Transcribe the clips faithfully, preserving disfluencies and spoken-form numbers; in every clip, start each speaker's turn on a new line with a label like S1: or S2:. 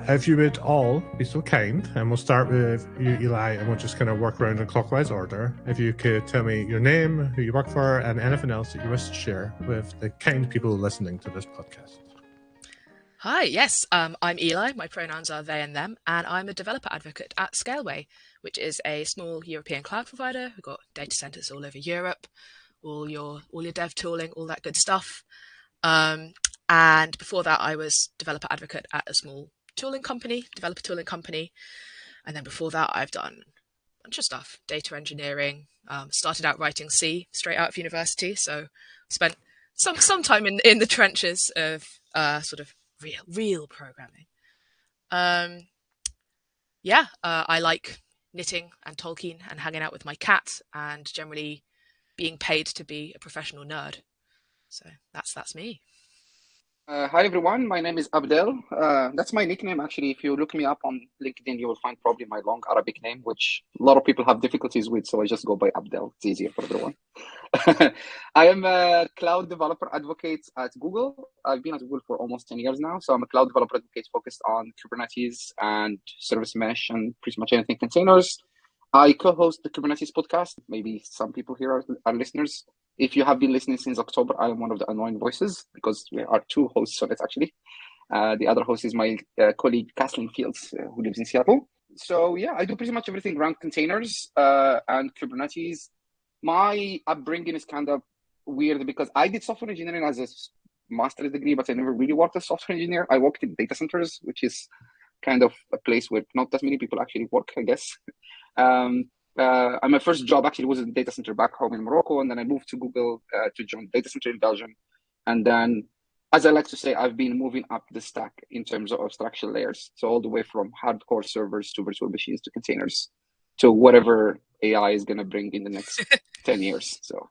S1: if you would all be so kind, and we'll start with you, Eli, and we'll just kind of work around in clockwise order. If you could tell me your name, who you work for, and anything else that you wish to share with the kind people listening to this podcast.
S2: Hi, yes, um, I'm Eli. My pronouns are they and them, and I'm a developer advocate at Scaleway, which is a small European cloud provider. We've got data centers all over Europe, all your all your dev tooling, all that good stuff. Um, and before that, I was developer advocate at a small tooling company, developer tooling company. And then before that, I've done a bunch of stuff, data engineering. Um, started out writing C straight out of university, so spent some some time in in the trenches of uh, sort of real real programming. Um, yeah, uh, I like knitting and Tolkien and hanging out with my cat and generally being paid to be a professional nerd. So that's that's me.
S3: Uh, hi everyone, my name is Abdel. Uh, that's my nickname actually. If you look me up on LinkedIn, you will find probably my long Arabic name, which a lot of people have difficulties with, so I just go by Abdel. It's easier for everyone. I am a cloud developer advocate at Google. I've been at Google for almost ten years now, so I'm a cloud developer advocate focused on Kubernetes and service mesh and pretty much anything containers. I co-host the Kubernetes podcast. Maybe some people here are, are listeners. If you have been listening since October, I am one of the annoying voices because we are two hosts on it, actually. Uh, the other host is my uh, colleague, Kathleen Fields, uh, who lives in Seattle. So yeah, I do pretty much everything around containers uh, and Kubernetes. My upbringing is kind of weird because I did software engineering as a master's degree, but I never really worked as a software engineer. I worked in data centers, which is kind of a place where not that many people actually work, I guess. Um, uh, my first job actually was in a data center back home in Morocco, and then I moved to Google uh, to join data center in Belgium. And then, as I like to say, I've been moving up the stack in terms of abstraction layers. So all the way from hardcore servers to virtual machines to containers to whatever A I is going to bring in the next ten years. So,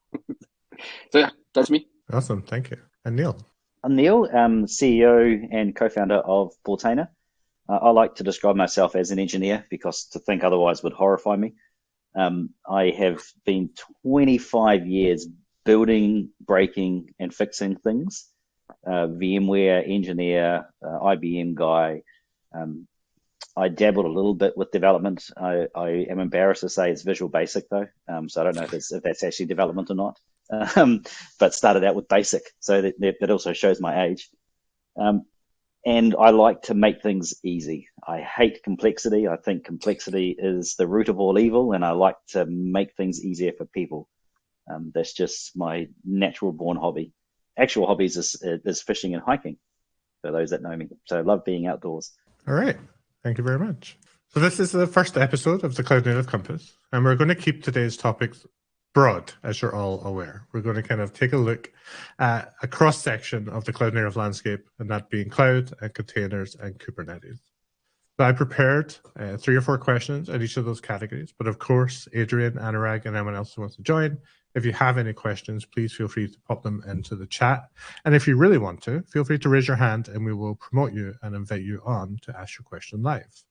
S3: so yeah, that's me.
S1: Awesome, thank you. And Neil?
S4: I'm Neil, um, C E O and co-founder of Portainer. Uh, I like to describe myself as an engineer because to think otherwise would horrify me. Um, I have been twenty-five years building, breaking, and fixing things. Uh, VMware engineer, uh, I B M guy. Um, I dabbled a little bit with development. I, I am embarrassed to say it's Visual Basic though, um, so I don't know if, it's, if that's actually development or not. Um, but started out with Basic, so that, that also shows my age. Um, And I like to make things easy. I hate complexity. I think complexity is the root of all evil, and I like to make things easier for people. Um, that's just my natural born hobby. Actual hobbies is, is fishing and hiking, for those that know me. So I love being outdoors.
S1: All right. Thank you very much. So this is the first episode of the Cloud Native Compass, and we're going to keep today's topics broad, as you're all aware. We're going to kind of take a look at a cross-section of the cloud native landscape, and that being cloud and containers and Kubernetes. So I prepared uh, three or four questions in each of those categories, but of course, Adrian, Anurag, and anyone else who wants to join, if you have any questions, please feel free to pop them into the chat. And if you really want to, feel free to raise your hand and we will promote you and invite you on to ask your question live.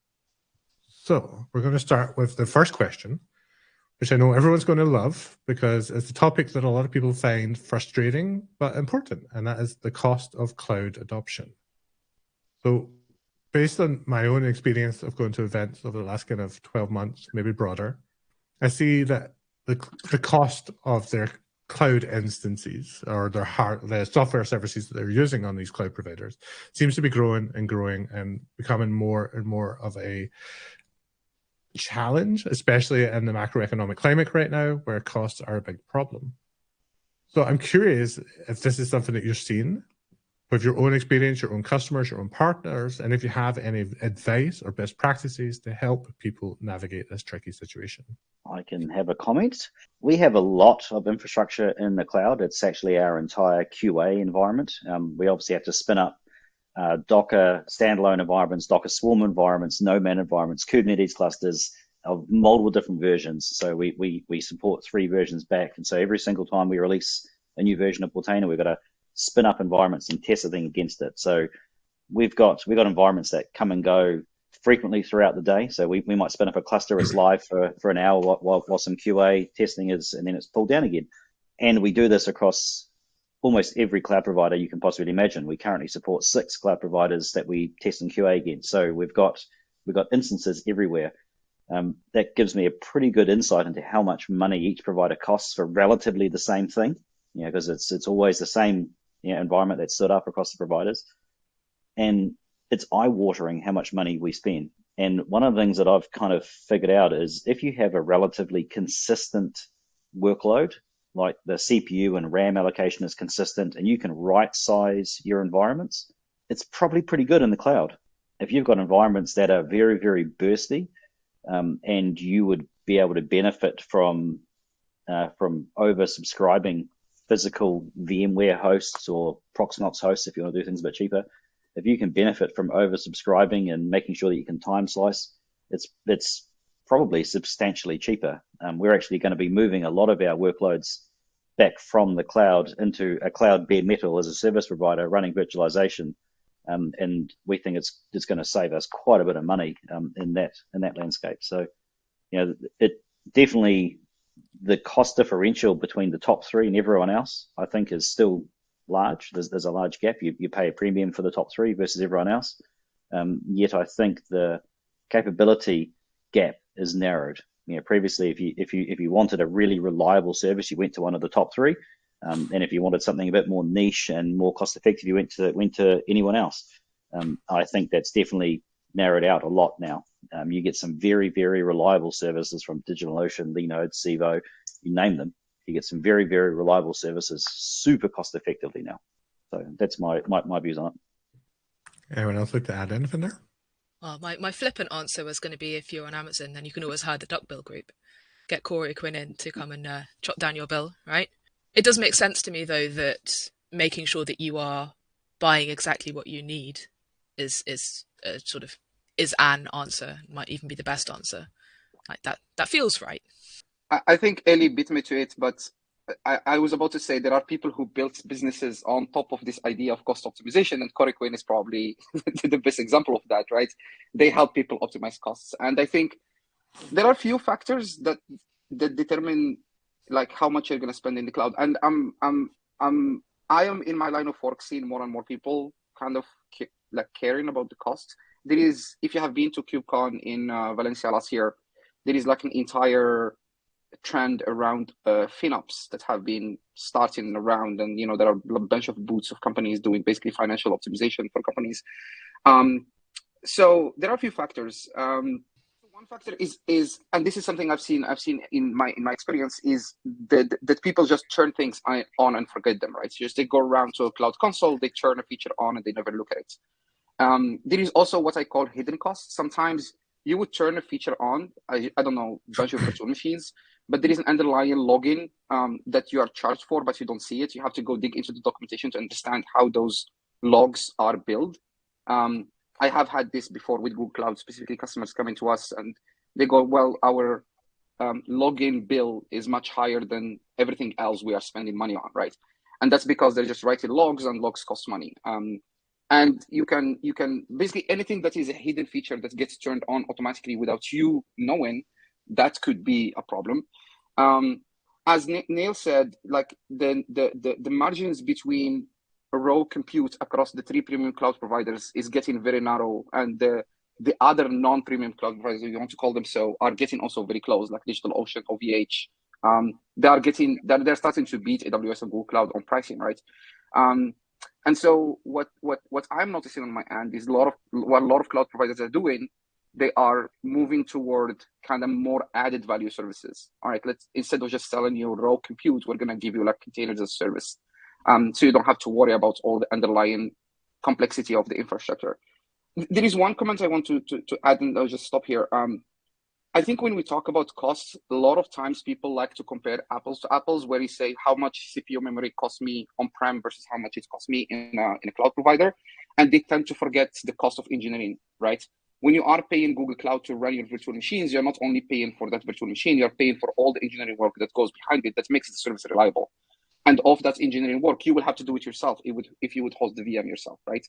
S1: So we're going to start with the first question, which I know everyone's going to love because it's a topic that a lot of people find frustrating but important, and that is the cost of cloud adoption. So based on my own experience of going to events over the last kind of twelve months, maybe broader, I see that the, the cost of their cloud instances or their hard, the software services that they're using on these cloud providers seems to be growing and growing and becoming more and more of a challenge, especially in the macroeconomic climate right now, where costs are a big problem. So I'm curious if this is something that you're seeing with your own experience, your own customers, your own partners, and if you have any advice or best practices to help people navigate this tricky situation.
S4: I can have a comment. We have a lot of infrastructure in the cloud. It's actually our entire Q A environment. Um, we obviously have to spin up Uh, Docker standalone environments, Docker Swarm environments, Nomad environments, Kubernetes clusters of multiple different versions. So we we we support three versions back, and so every single time we release a new version of Portainer, we've got to spin up environments and test everything against it. So we've got we've got environments that come and go frequently throughout the day. So we, we might spin up a cluster as live for, for an hour while, while while some Q A testing is, and then it's pulled down again. And we do this across almost every cloud provider you can possibly imagine. We currently support six cloud providers that we test and Q A against. So we've got we've got instances everywhere. Um, that gives me a pretty good insight into how much money each provider costs for relatively the same thing. You know, because it's it's always the same, you know, environment that's stood up across the providers, and it's eye-watering how much money we spend. And one of the things that I've kind of figured out is if you have a relatively consistent workload, like the C P U and RAM allocation is consistent, and you can right size your environments, it's probably pretty good in the cloud. If you've got environments that are very, very bursty, um, and you would be able to benefit from uh, from oversubscribing physical VMware hosts or Proxmox hosts, if you want to do things a bit cheaper, if you can benefit from oversubscribing and making sure that you can time slice, it's it's probably substantially cheaper. Um, we're actually going to be moving a lot of our workloads back from the cloud into a cloud bare metal as a service provider running virtualization, um, and we think it's it's going to save us quite a bit of money um, in that in that landscape. So, you know, it definitely, the cost differential between the top three and everyone else, I think, is still large. There's there's a large gap. You you pay a premium for the top three versus everyone else. Um, yet I think the capability gap is narrowed. You know, previously, if you if you if you wanted a really reliable service, you went to one of the top three, um, and if you wanted something a bit more niche and more cost effective, you went to went to anyone else. Um, I think that's definitely narrowed out a lot now. Um, you get some very very reliable services from DigitalOcean, Linode, Civo, you name them. You get some very very reliable services super cost effectively now. So that's my my, my views on it.
S1: Anyone else like to add anything there?
S2: Well, my, my flippant answer was going to be, if you're on Amazon, then you can always hire the DuckBill group. Get Corey Quinn in to come and uh, chop down your bill, right? It does make sense to me, though, that making sure that you are buying exactly what you need is is a sort of is an answer, might even be the best answer. Like that, that feels right.
S3: I, I think Ellie beat me to it, but I, I was about to say there are people who built businesses on top of this idea of cost optimization, and Corey Quinn is probably the best example of that, right? They help people optimize costs. And I think there are a few factors that that determine like how much you're going to spend in the cloud. And I'm I'm I'm I am in my line of work seeing more and more people kind of like caring about the cost. There is, if you have been to KubeCon in uh, Valencia last year, there is like an entire trend around uh, FinOps that have been starting around, and you know there are a bunch of booths of companies doing basically financial optimization for companies. Um, so there are a few factors. Um, one factor is is, and this is something I've seen I've seen in my in my experience, is that that people just turn things on and forget them. Right, so just they go around to a cloud console, they turn a feature on, and they never look at it. Um, there is also what I call hidden costs. Sometimes you would turn a feature on, I, I don't know, bunch of virtual machines, but there is an underlying login um, that you are charged for, but you don't see it. You have to go dig into the documentation to understand how those logs are built. Um, I have had this before with Google Cloud, specifically customers coming to us and they go, well, our um, login bill is much higher than everything else we are spending money on, right? And that's because they're just writing logs, and logs cost money. Um, and you can you can basically anything that is a hidden feature that gets turned on automatically without you knowing, that could be a problem. Um, as Neil said, like the, the the the margins between raw compute across the three premium cloud providers is getting very narrow, and the the other non-premium cloud providers, if you want to call them so, are getting also very close, like DigitalOcean, O V H. Um, they are getting they're, they're starting to beat A W S and Google Cloud on pricing, right? Um, and so what what what I'm noticing on my end is a lot of what a lot of cloud providers are doing. They are moving toward kind of more added value services. All right, let's, instead of just selling you raw compute, we're gonna give you like containers as a service. Um, so you don't have to worry about all the underlying complexity of the infrastructure. There is one comment I want to, to, to add, and I'll just stop here. Um, I think when we talk about costs, a lot of times people like to compare apples to apples, where you say how much C P U memory costs me on-prem versus how much it costs me in a, in a cloud provider. And they tend to forget the cost of engineering, right? When you are paying Google Cloud to run your virtual machines, you're not only paying for that virtual machine, you're paying for all the engineering work that goes behind it that makes the service reliable. And of that engineering work, you will have to do it yourself it would, if you would host the V M yourself, right?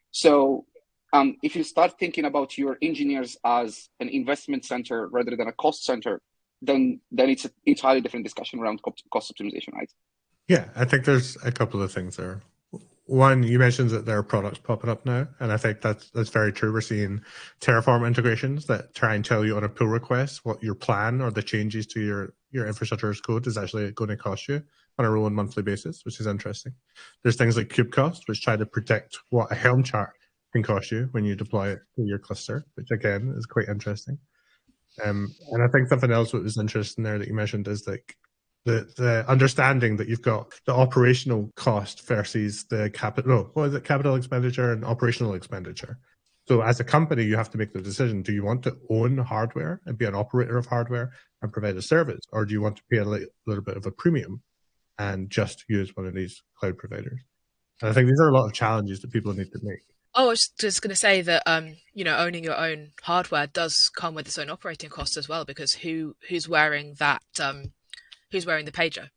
S3: So um, if you start thinking about your engineers as an investment center rather than a cost center, then, then it's an entirely different discussion around cost optimization, right?
S1: Yeah, I think there's a couple of things there. One, you mentioned that there are products popping up now, and I think that's that's very true. We're seeing Terraform integrations that try and tell you on a pull request what your plan or the changes to your your infrastructure as code is actually going to cost you on a rolling monthly basis, which is interesting. There's things like KubeCost, which try to predict what a Helm chart can cost you when you deploy it to your cluster, which again is quite interesting. Um, and I think something else that was interesting there that you mentioned is like the the understanding that you've got the operational cost versus the capital. No, what is it? Capital expenditure and operational expenditure. So as a company, you have to make the decision: do you want to own hardware and be an operator of hardware and provide a service, or do you want to pay a li- little bit of a premium and just use one of these cloud providers? And I think these are a lot of challenges that people need to make.
S2: Oh, I was just going to say that um, you know, owning your own hardware does come with its own operating costs as well, because who who's wearing that um, who's wearing the pager?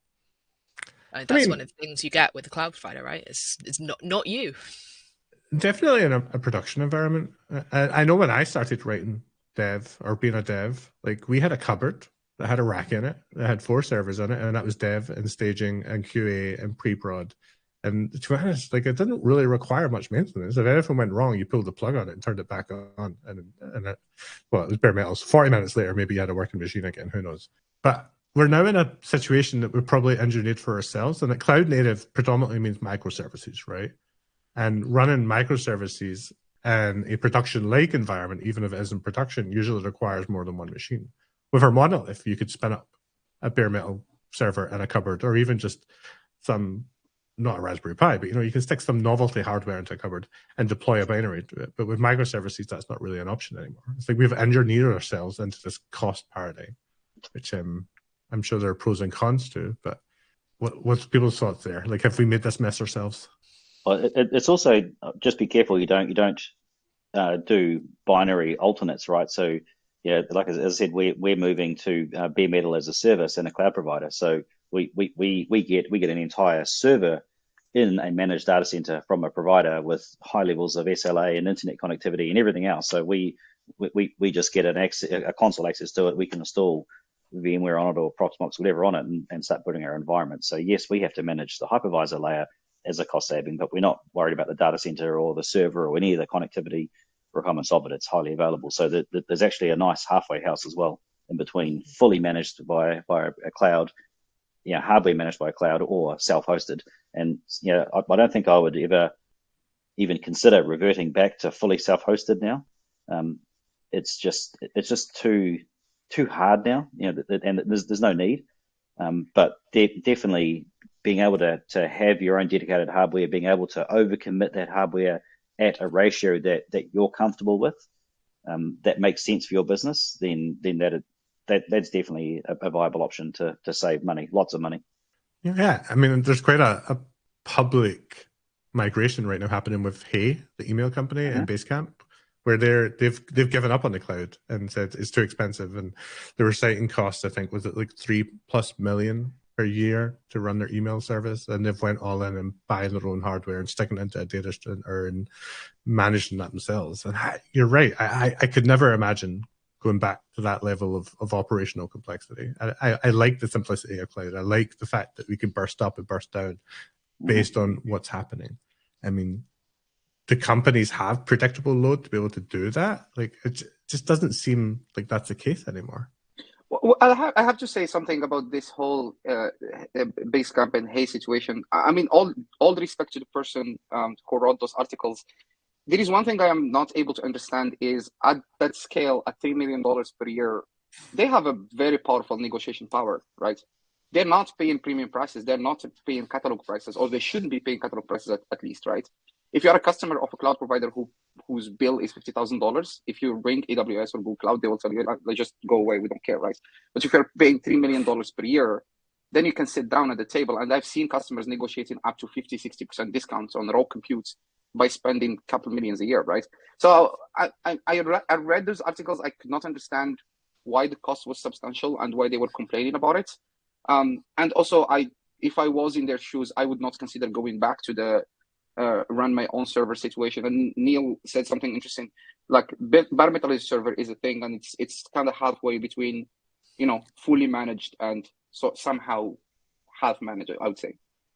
S2: Uh,
S1: I
S2: that's
S1: mean,
S2: one of the things you get with the cloud provider, right? It's it's not not you.
S1: definitely in a, a production environment. I, I know when I started writing dev or being a dev, like we had a cupboard that had a rack in it that had four servers on it, and that was dev and staging and Q A and pre-prod. And to be honest, like it didn't really require much maintenance. If anything went wrong, you pulled the plug on it and turned it back on, and and it, well, it was bare metal. So forty minutes later, maybe you had a working machine again. Who knows? But we're now in a situation that we probably engineered for ourselves, and that cloud native predominantly means microservices, right? And running microservices and a production-like environment, even if it isn't production, usually requires more than one machine. With our monolith, you could spin up a bare metal server in a cupboard, or even just some, not a Raspberry Pi, but you know, you can stick some novelty hardware into a cupboard and deploy a binary to it. But with microservices, that's not really an option anymore. It's like we've engineered ourselves into this cost paradigm, which um, I'm sure there are pros and cons to. But what, what's people's thoughts there? Like, have we made this mess ourselves?
S4: Well, it, it's also just be careful you don't you don't uh, do binary alternates, right? So yeah, like as, as I said, we're we're moving to uh, bare metal as a service and a cloud provider. So we we we we get we get an entire server in a managed data center from a provider with high levels of S L A and internet connectivity and everything else. So we we we just get an access, a console access to it. We can install VMware on it or Proxmox, whatever on it, and, and start putting our environment. So yes, we have to manage the hypervisor layer as a cost saving, but we're not worried about the data center or the server or any of the connectivity for a common solve it. It's highly available. So that, that there's actually a nice halfway house as well in between fully managed by, by a cloud, you know, hardware managed by a cloud or self-hosted. And, you know, I, I don't think I would ever even consider reverting back to fully self-hosted now. Um, it's just, it's just too, too hard now, you know, and there's, there's no need. Um, but de- definitely being able to, to have your own dedicated hardware, being able to overcommit that hardware at a ratio that, that you're comfortable with, um, that makes sense for your business, then then that that that's definitely a, a viable option to to save money, lots of money.
S1: Yeah, I mean, there's quite a, a public migration right now happening with Hey, the email company, mm-hmm. and Basecamp, where they're they've they've given up on the cloud and said it's too expensive, and they were citing costs. I think was it like three plus million per year to run their email service, and they've went all in and buying their own hardware and sticking it into a data center and managing that themselves. And I, you're right, I, I I could never imagine going back to that level of, of operational complexity. I, I, I like the simplicity of cloud. I like the fact that we can burst up and burst down based mm-hmm. on what's happening. I mean, the companies have predictable load to be able to do that. Like, it just doesn't seem like that's the case anymore.
S3: Well, I have, I have to say something about this whole uh, Basecamp and Hey situation. I mean, all all the respect to the person um, who wrote those articles. There is one thing I am not able to understand is at that scale, at three million dollars per year, they have a very powerful negotiation power, right? They're not paying premium prices. They're not paying catalog prices, or they shouldn't be paying catalog prices at, at least, right? If you're a customer of a cloud provider who whose bill is fifty thousand dollars, if you ring A W S or Google Cloud, they will tell you, like, just go away, we don't care, right? But if you're paying three million dollars per year, then you can sit down at the table. And I've seen customers negotiating up to fifty, sixty percent discounts on raw compute by spending a couple millions a year, right? So I, I, I, re- I read those articles. I could not understand why the cost was substantial and why they were complaining about it. Um, and also, I, if I was in their shoes, I would not consider going back to the uh, run my own server situation. And Neil said something interesting, like bare metal as a server is a thing, and it's it's kind of halfway between, you know, fully managed and so somehow half managed, I would say.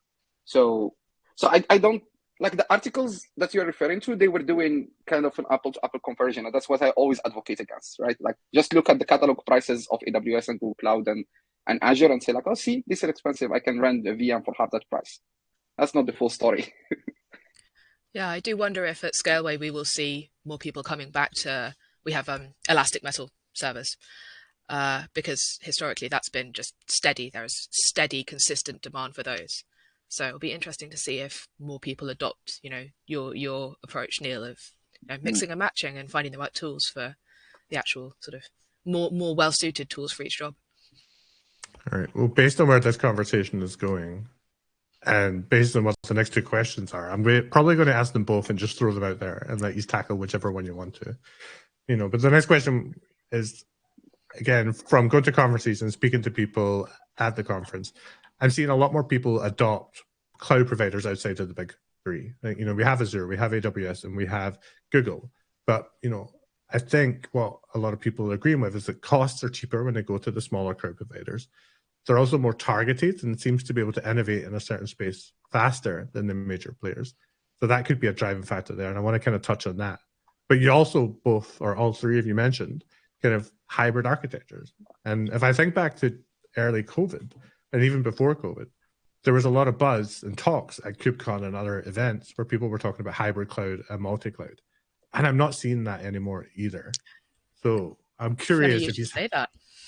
S3: So, so I, I don't like the articles that you're referring to. They were doing kind of an apple to apple comparison, and that's what I always advocate against, right? Like, just look at the catalog prices of A W S and Google Cloud and and Azure and say like, oh, see, this is expensive. I can rent a V M for half that price. That's not the full story.
S2: Yeah, I do wonder if at Scaleway we will see more people coming back to, we have um, Elastic Metal servers, uh, because historically that's been just steady. There's steady, consistent demand for those. So it'll be interesting to see if more people adopt, you know, your your approach, Neil, of you know, mixing and matching and finding the right tools for the actual sort of more more well-suited tools for each job.
S1: All right. Well, based on where this conversation is going, and based on what the next two questions are, I'm probably going to ask them both and just throw them out there and let you tackle whichever one you want to. You know, but the next question is, again, from going to conferences and speaking to people at the conference, I'm seeing a lot more people adopt cloud providers outside of the big three. Like, you know, we have Azure, we have A W S, and we have Google. But, you know, I think what a lot of people are agreeing with is that costs are cheaper when they go to the smaller cloud providers. They're also more targeted and seems to be able to innovate in a certain space faster than the major players. So that could be a driving factor there. And I want to kind of touch on that. But you also both, or all three of you mentioned, kind of hybrid architectures. And if I think back to early COVID, and even before COVID, there was a lot of buzz and talks at KubeCon and other events where people were talking about hybrid cloud and multi-cloud. And I'm not seeing that anymore either. So I'm curious
S2: you
S1: if you
S2: say that.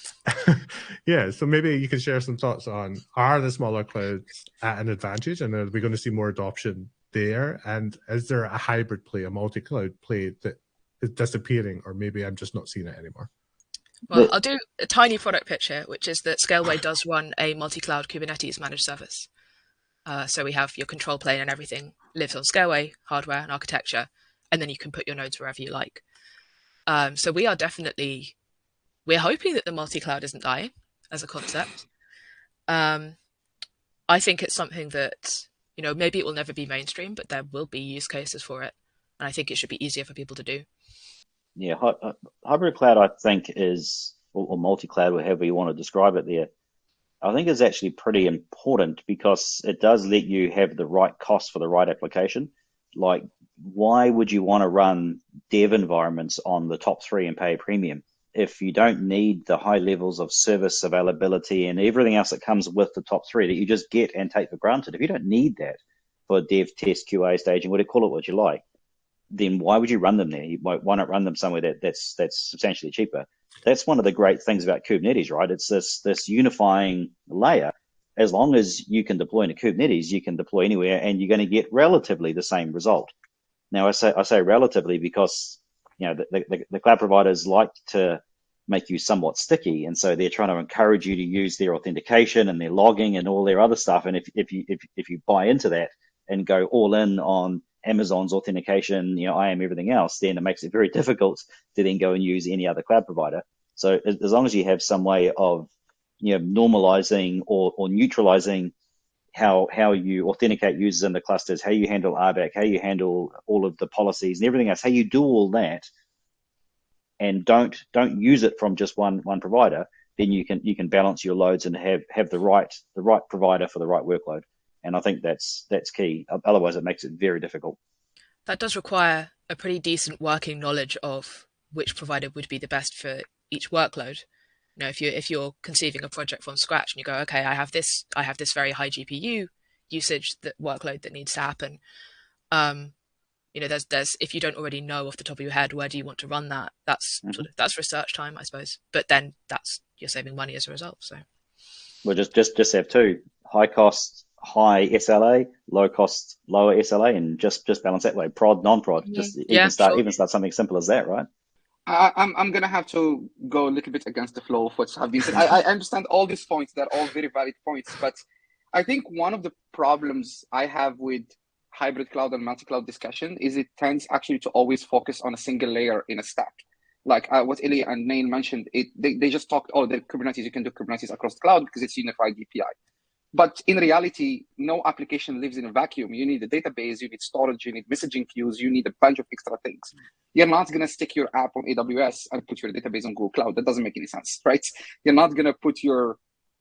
S1: Yeah, so maybe you can share some thoughts on, are the smaller clouds at an advantage, and are we going to see more adoption there? And is there a hybrid play, a multi-cloud play that is disappearing, or maybe I'm just not seeing it anymore?
S2: Well, I'll do a tiny product pitch here, which is that Scaleway does run a multi-cloud Kubernetes managed service. Uh, so we have your control plane and everything lives on Scaleway, hardware and architecture, and then you can put your nodes wherever you like. Um, so we are definitely, we're hoping that the multi-cloud isn't dying as a concept. Um, I think it's something that, you know, maybe it will never be mainstream, but there will be use cases for it. And I think it should be easier for people to do.
S4: Yeah, hybrid cloud, I think, is, or, or multi-cloud, however you want to describe it there, I think is actually pretty important because it does let you have the right cost for the right application. Like, why would you want to run dev environments on the top three and pay a premium if you don't need the high levels of service availability and everything else that comes with the top three that you just get and take for granted? If you don't need that for dev, test, Q A, staging, whatever, call it what you like, then why would you run them there? Why not run them somewhere that, that's that's substantially cheaper? That's one of the great things about Kubernetes, right? It's this this unifying layer. As long as you can deploy into Kubernetes, you can deploy anywhere, and you're going to get relatively the same result. Now, I say I say relatively because you know the, the, the cloud providers like to make you somewhat sticky, and so they're trying to encourage you to use their authentication and their logging and all their other stuff. And if if you if if you buy into that and go all in on Amazon's authentication, you know, I A M, everything else, then it makes it very difficult to then go and use any other cloud provider. So as long as you have some way of, you know, normalizing or, or neutralizing how how you authenticate users in the clusters, how you handle R BAC, how you handle all of the policies and everything else, how you do all that, and don't don't use it from just one one provider, then you can you can balance your loads and have have the right the right provider for the right workload. And I think that's that's key. Otherwise, it makes it very difficult.
S2: That does require a pretty decent working knowledge of which provider would be the best for each workload. You know, if you if you're conceiving a project from scratch and you go, okay, I have this I have this very high G P U usage that workload that needs to happen. Um, you know, there's there's if you don't already know off the top of your head where do you want to run that, that's mm-hmm. sort of, that's research time, I suppose. But then that's you're saving money as a result. So,
S4: well, just just just have two high cost. High S L A, low cost, lower S L A, and just just balance that way. Prod, non-prod. Just
S2: yeah,
S4: even start
S2: sure.
S4: even start something simple as that, right?
S3: I, I'm I'm gonna have to go a little bit against the flow of what's have been said. I, I understand all these points; they're all very valid points. But I think one of the problems I have with hybrid cloud and multi-cloud discussion is it tends actually to always focus on a single layer in a stack. Like uh, what Eli and Nain mentioned, it they, they just talked, oh, the Kubernetes, you can do Kubernetes across the cloud because it's unified A P I. But in reality, no application lives in a vacuum. You need a database, you need storage, you need messaging queues, you need a bunch of extra things. You're not going to stick your app on A W S and put your database on Google Cloud. That doesn't make any sense, right? You're not going to put your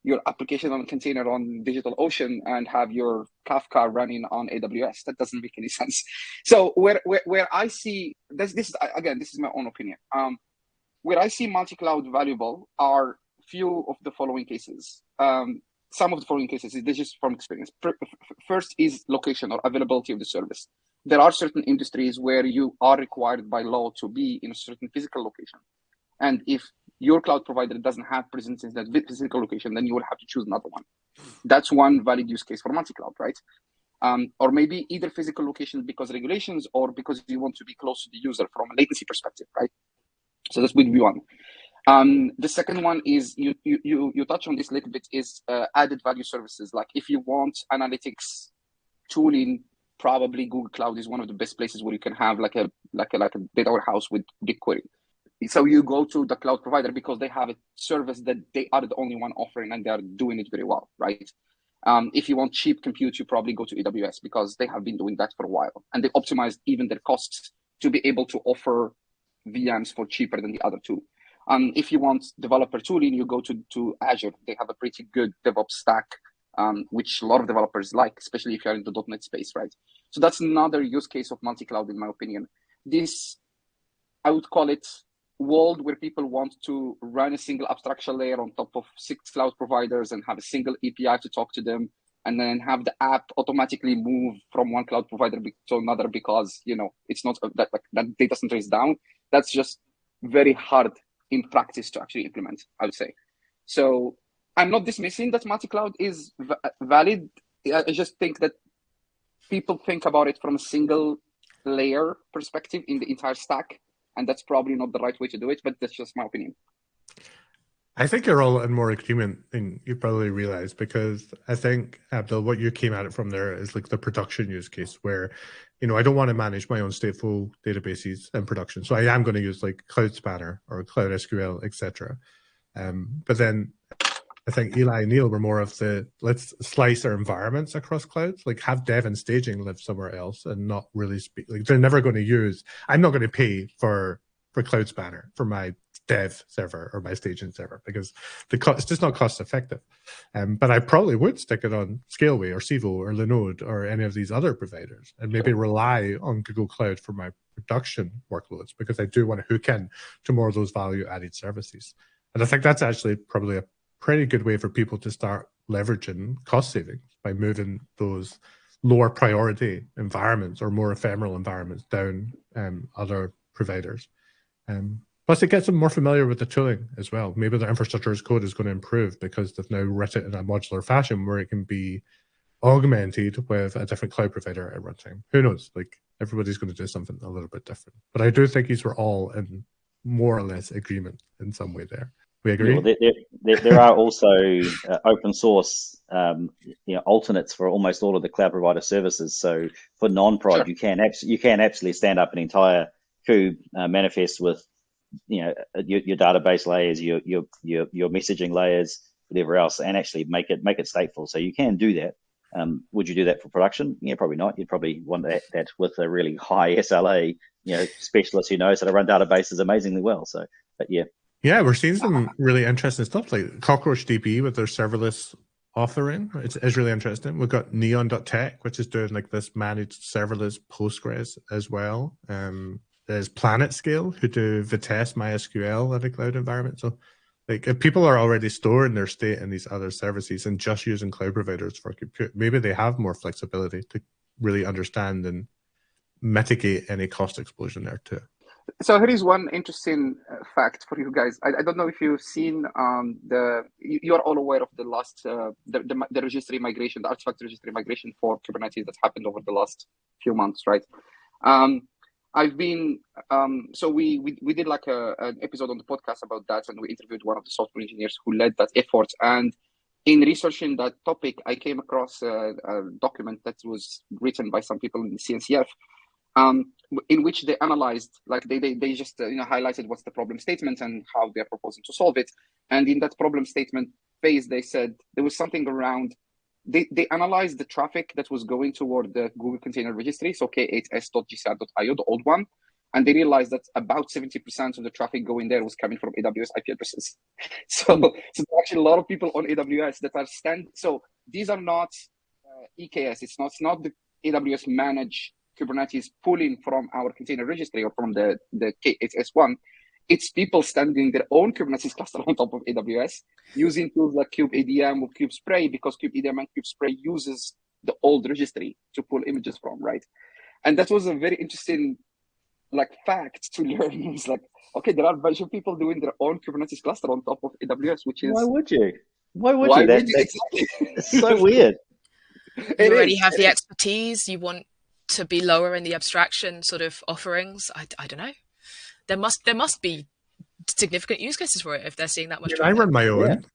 S3: your application on a container on DigitalOcean and have your Kafka running on A W S. That doesn't make any sense. So where where, where I see this, this is again, this is my own opinion. Um, where I see multi-cloud valuable are few of the following cases. Um, some of the following cases, this is from experience. First is location or availability of the service. There are certain industries where you are required by law to be in a certain physical location. And if your cloud provider doesn't have presence in that physical location, then you will have to choose another one. That's one valid use case for multi-cloud, right? Um, or maybe either physical location because regulations or because you want to be close to the user from a latency perspective, right? So that's would be one. Um, the second one is, you you you, you touch on this a little bit, is uh, added value services. Like if you want analytics tooling, probably Google Cloud is one of the best places where you can have like a like a like a data warehouse with BigQuery. So you go to the cloud provider because they have a service that they are the only one offering and they are doing it very well, right? Um, if you want cheap compute, you probably go to A W S because they have been doing that for a while and they optimized even their costs to be able to offer V Ms for cheaper than the other two. Um, if you want developer tooling, you go to, to Azure. They have a pretty good DevOps stack, um, which a lot of developers like, especially if you're in the dot net space, right? So that's another use case of multi-cloud, in my opinion. This, I would call it, world where people want to run a single abstraction layer on top of six cloud providers and have a single A P I to talk to them, and then have the app automatically move from one cloud provider to another because, you know, it's not that, like, that data center is down. That's just very hard in practice to actually implement, I would say. So I'm not dismissing that multi-cloud is v- valid. I just think that people think about it from a single layer perspective in the entire stack, and that's probably not the right way to do it, but that's just my opinion.
S1: I think you're all in more agreement than you probably realize, because I think, Abdel, what you came at it from there is like the production use case where, you know, I don't want to manage my own stateful databases in production. So I am going to use like Cloud Spanner or Cloud S Q L, et cetera. Um, but then I think Eli and Neil were more of the, let's slice our environments across clouds, like have dev and staging live somewhere else and not really speak. Like they're never going to use, I'm not going to pay for, for Cloud Spanner for my dev server or my staging server because the cost, it's just not cost effective. Um, but I probably would stick it on Scaleway or Civo or Linode or any of these other providers and maybe rely on Google Cloud for my production workloads because I do want to hook in to more of those value added services. And I think that's actually probably a pretty good way for people to start leveraging cost savings by moving those lower priority environments or more ephemeral environments down um, other providers. Um, Plus, it gets them more familiar with the tooling as well. Maybe their infrastructure as code is going to improve because they've now written it in a modular fashion where it can be augmented with a different cloud provider at runtime. Who knows? Like everybody's going to do something a little bit different. But I do think these were all in more or less agreement in some way there. We agree?
S4: Yeah, well, there, there, there are also uh, open source um, you know, alternates for almost all of the cloud provider services. So for non-prod, sure. you can abs- you can absolutely stand up an entire kube uh, manifest with you know your, your database layers, your your your your messaging layers, whatever else, and actually make it make it stateful. So you can do that. Um, would you do that for production? Yeah, probably not. You'd probably want that, that with a really high S L A, you know, specialist who knows how to run databases amazingly well. So, but yeah.
S1: Yeah, we're seeing some really interesting stuff like CockroachDB with their serverless authoring. It's, it's really interesting. We've got Neon dot tech, which is doing like this managed serverless Postgres as well. Um, there's PlanetScale, who do Vitesse MySQL in a cloud environment. So like if people are already storing their state in these other services and just using cloud providers for compute, maybe they have more flexibility to really understand and mitigate any cost explosion there too.
S3: So here is one interesting uh, fact for you guys. I, I don't know if you've seen um, the, you, you are all aware of the last, uh, the, the, the registry migration, the artifact registry migration for Kubernetes that happened over the last few months, right? Um, I've been, um, so we, we we did like a, an episode on the podcast about that, and we interviewed one of the software engineers who led that effort. And in researching that topic, I came across a, a document that was written by some people in the C N C F, um, in which they analyzed, like they they, they just uh, you know highlighted what's the problem statement and how they're proposing to solve it. And in that problem statement phase, they said there was something around, They they analyzed the traffic that was going toward the Google Container Registry, so K eight S dot G C R dot I O, the old one, and they realized that about seventy percent of the traffic going there was coming from A W S I P addresses. So, so there's actually a lot of people on A W S that are stand. So these are not uh, E K S. It's not, it's not the A W S managed Kubernetes pulling from our container registry or from the, the K H S one. It's people standing their own Kubernetes cluster on top of A W S using tools like kubeadm or kubespray, because kubeadm and kubespray uses the old registry to pull images from, right? And that was a very interesting like fact to learn. It's like, okay, there are a bunch of people doing their own Kubernetes cluster on top of A W S, which is
S4: Why would you? Why would
S3: why
S4: you? That,
S3: would you?
S4: that's
S3: Exactly.
S4: it's so weird.
S2: You
S3: It
S2: already
S3: is,
S2: have
S3: it
S2: the
S3: is.
S2: expertise. You want to be lower in the abstraction sort of offerings. I, I don't know. There must there must be significant use cases for it if they're seeing that
S1: I
S2: much
S1: mean, I
S2: traffic.
S1: run my
S4: Yeah.
S1: own.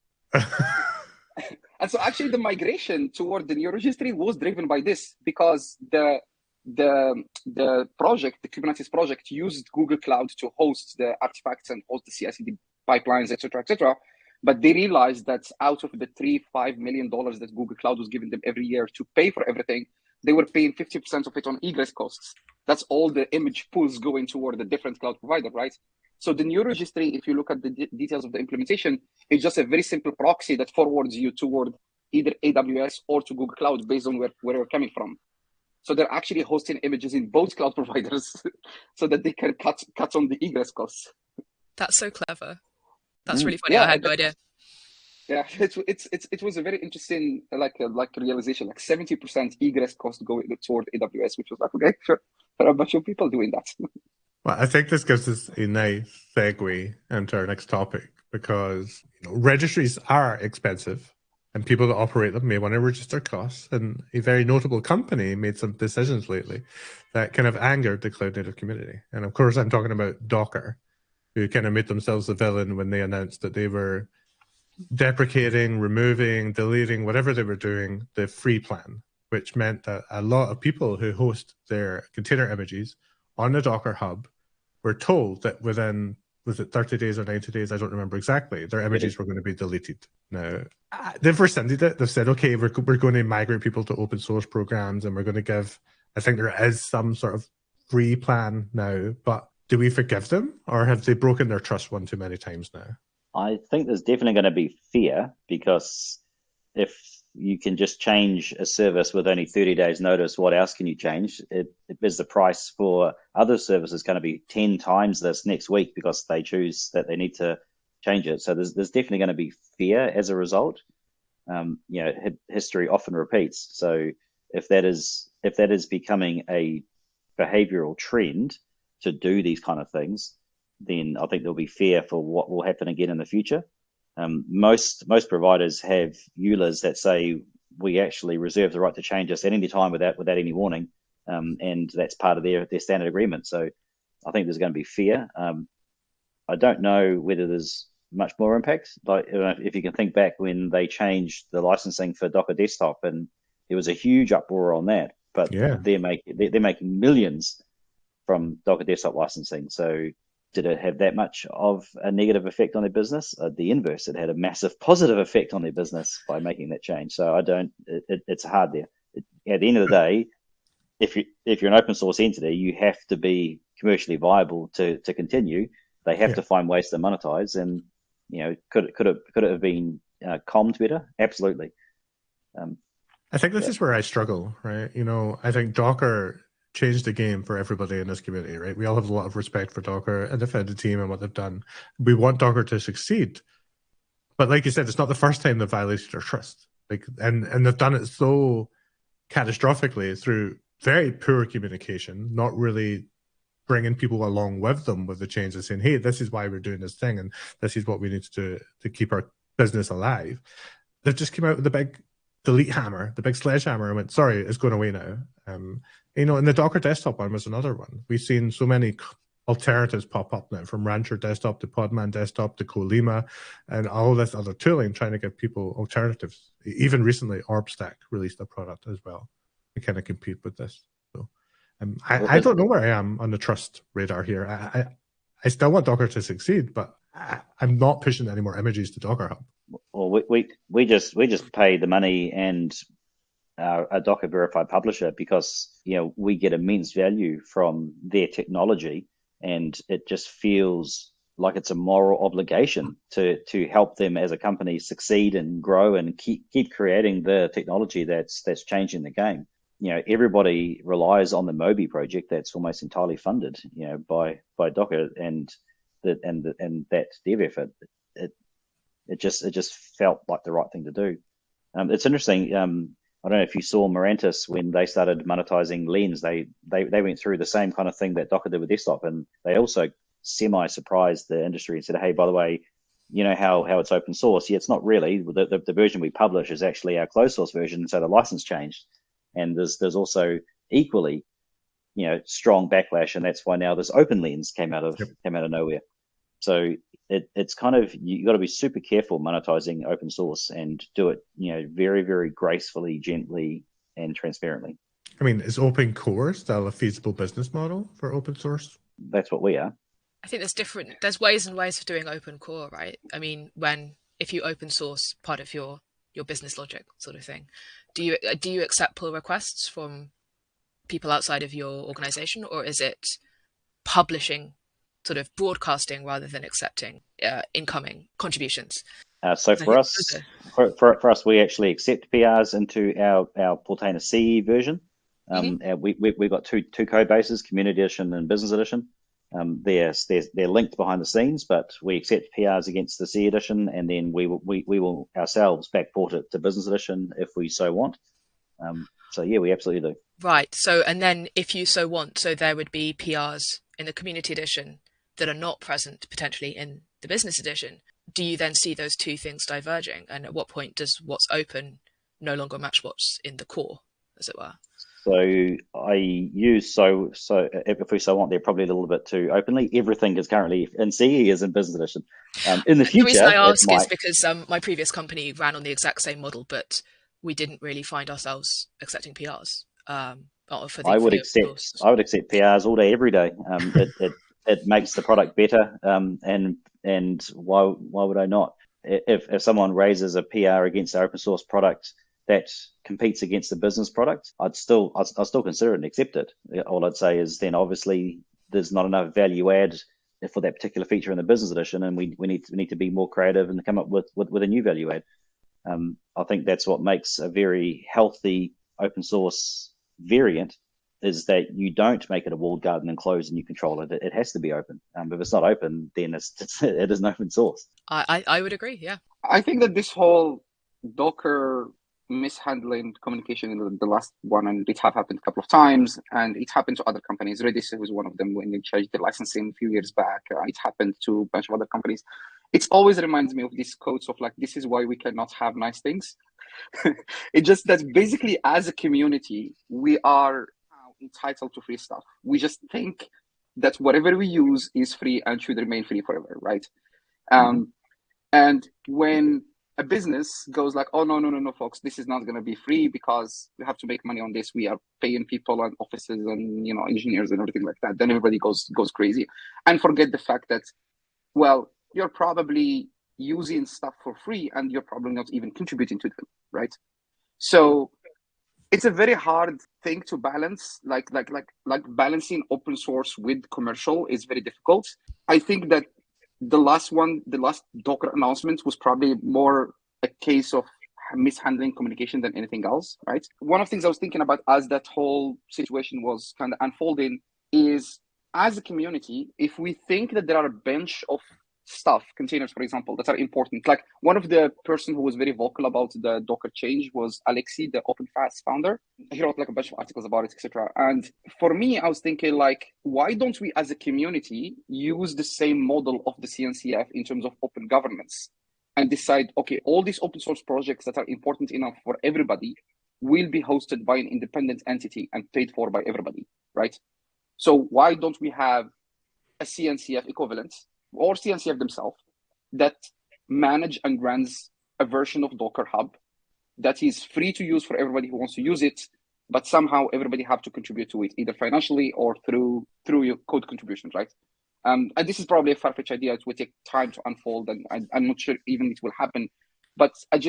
S3: And so actually the migration toward the new registry was driven by this, because the the the project, the Kubernetes project, used Google Cloud to host the artifacts and host the C I C D pipelines, et cetera, et cetera. But they realized that out of the three, five million dollars that Google Cloud was giving them every year to pay for everything, they were paying fifty percent of it on egress costs. That's all the image pools going toward the different cloud provider, right? So the new registry, if you look at the de- details of the implementation, it's just a very simple proxy that forwards you toward either A W S or to Google Cloud based on where, where you're coming from. So they're actually hosting images in both cloud providers so that they can cut cut on the egress costs.
S2: That's so clever. That's
S4: Mm.
S2: really funny.
S3: Yeah,
S2: I had no
S3: and-
S2: idea.
S3: Yeah, it's it's it's it was a very interesting like uh, like realization, like seventy percent egress cost going toward A W S, which was like, okay, sure, there are a bunch of people doing that.
S1: Well, I think this gives us a nice segue into our next topic, because you know, registries are expensive and people that operate them may want to register costs. And a very notable company made some decisions lately that kind of angered the cloud native community. And of course, I'm talking about Docker, who kind of made themselves the villain when they announced that they were deprecating, removing, deleting, whatever they were doing, the free plan, which meant that a lot of people who host their container images on the Docker Hub were told that within, was it thirty days or ninety days? I don't remember exactly. Their images were going to be deleted. Now, uh, they've rescinded it. They've said, okay, we're, we're going to migrate people to open source programs, and we're going to give, I think there is some sort of free plan now, but do we forgive them, or have they broken their trust one too many times now?
S4: I think there's definitely going to be fear, because if you can just change a service with only thirty days notice, what else can you change? It, it is the price for other services going to be ten times this next week because they choose that they need to change it. So there's there's definitely going to be fear as a result. Um, you know, history often repeats. So if that is if that is becoming a behavioral trend to do these kind of things, then I think there'll be fear for what will happen again in the future. Um, most most providers have E U L As that say we actually reserve the right to change this at any time without without any warning, um, and that's part of their their standard agreement. So I think there's going to be fear. Um, I don't know whether there's much more impact. Like if you can think back when they changed the licensing for Docker Desktop, and there was a huge uproar on that. But
S1: Yeah.
S4: they're making they're, they're making millions from Docker Desktop licensing. So did it have that much of a negative effect on their business? Uh, the inverse, it had a massive positive effect on their business by making that change. So I don't, it, it, it's hard there. It, at the end of the day, if you if you're an open source entity, you have to be commercially viable to to continue. They have
S1: Yeah.
S4: to find ways to monetize, and you know, could it could it could it have been uh, commed better? Absolutely. Um,
S1: I think this
S4: Yeah.
S1: is where I struggle, right? You know, I think Docker changed the game for everybody in this community, right? We all have a lot of respect for Docker and defend the team and what they've done. We want Docker to succeed. But like you said, it's not the first time they've violated our trust. Like, and, and they've done it so catastrophically through very poor communication, not really bringing people along with them with the changes, saying, hey, this is why we're doing this thing, and this is what we need to do to keep our business alive. They've just come out with the big delete hammer, the big sledgehammer, and went, sorry, it's going away now. Um, you know, and the Docker Desktop one was another one. We've seen so many alternatives pop up now, from Rancher Desktop to Podman Desktop to Colima and all this other tooling, trying to give people alternatives. Even recently, OrbStack released a product as well to kind of compete with this. So um, I, I don't know where I am on the trust radar here. I, I, I still want Docker to succeed, but I, I'm not pushing any more images to Docker Hub.
S4: Well, we, we we just we just pay the money and uh, a Docker verified publisher, because you know we get immense value from their technology, and it just feels like it's a moral obligation to to help them as a company succeed and grow and keep keep creating the technology that's that's changing the game. You know, everybody relies on the Moby project that's almost entirely funded, you know, by by Docker and the and the, and that dev effort. It it just it just felt like the right thing to do. Um, it's interesting. Um, I don't know if you saw Mirantis when they started monetizing Lens. They they they went through the same kind of thing that Docker did with desktop, and they also semi-surprised the industry and said, "Hey, by the way, you know how how it's open source? Yeah, it's not really. The, the the version we publish is actually our closed source version, so the license changed." And there's there's also equally, you know, strong backlash, and that's why now this OpenLens came out of yep. came out of nowhere. So it it's kind of, you got to be super careful monetizing open source and do it, you know, very very gracefully, gently, and transparently.
S1: I mean, is open core still a feasible business model for open source?
S4: That's what we are.
S2: I think there's different, there's ways and ways for doing open core, right? I mean, when, if you open source part of your, your business logic sort of thing, do you, do you accept pull requests from people outside of your organization, or is it publishing, sort of broadcasting rather than accepting uh, incoming contributions?
S4: Uh, so for us, for, for, for us, we actually accept P Rs into our, our Portainer C E version. Um, mm-hmm. we, we, we've got two, two code bases, Community Edition and Business Edition. Um, they're, they're they're linked behind the scenes, but we accept P Rs against the C edition, and then we will we, we will ourselves backport it to Business Edition if we so want. Um, so yeah, we absolutely do.
S2: Right. So and then if you so want, so there would be P Rs in the Community Edition that are not present potentially in the Business Edition. Do you then see those two things diverging? And at what point does what's open no longer match what's in the core, as it were?
S4: So I use so so if we so want, they're probably a little bit too openly. Everything is currently in C E is in Business Edition. Um, in the future,
S2: the reason I ask might... is because um, my previous company ran on the exact same model, but we didn't really find ourselves accepting P Rs. Um, for the,
S4: I would
S2: for
S4: accept course. I would accept P Rs all day, every day. Um, it, it it makes the product better, um, and and why why would I not? If if someone raises a P R against our open source product that competes against the business product, I'd still I'd, I'd still consider it and accept it. All I'd say is then obviously there's not enough value add for that particular feature in the Business Edition, and we we need to, we need to be more creative and come up with with, with a new value add. Um, I think that's what makes a very healthy open source variant, is that you don't make it a walled garden and closed and you control it. It, it has to be open. Um, if it's not open, then it's, it's it isn't open source.
S2: I I would agree. Yeah,
S3: I think that this whole Docker mishandling communication in the, the last one, and it have happened a couple of times, and it happened to other companies. Redis was one of them when they changed the licensing a few years back. Uh, it happened to a bunch of other companies. It always reminds me of these quotes of like, this is why we cannot have nice things. It's just that basically as a community, we are entitled to free stuff. We just think that whatever we use is free and should remain free forever, right? Um, and when a business goes like, oh, no, no, no, no, folks, this is not going to be free because we have to make money on this. We are paying people and offices and, you know, engineers and everything like that. Then everybody goes goes crazy and forget the fact that, well, you're probably using stuff for free and you're probably not even contributing to them, right? So it's a very hard thing to balance. Like, like, like, like balancing open source with commercial is very difficult. I think that the last one, the last Docker announcement was probably more a case of mishandling communication than anything else, right? One of the things I was thinking about as that whole situation was kind of unfolding is, as a community, if we think that there are a bunch of stuff, containers, for example, that are important. Like one of the person who was very vocal about the Docker change was Alexei, the OpenFast founder. He wrote like a bunch of articles about it, et cetera. And for me, I was thinking like, why don't we as a community use the same model of the C N C F in terms of open governance and decide, okay, all these open source projects that are important enough for everybody will be hosted by an independent entity and paid for by everybody, right? So why don't we have a C N C F equivalent or C N C F themselves that manage and runs a version of Docker Hub that is free to use for everybody who wants to use it, but somehow everybody have to contribute to it, either financially or through through your code contributions, right? Um, and this is probably a far-fetched idea. It will take time to unfold, and I, I'm not sure even it will happen. But I just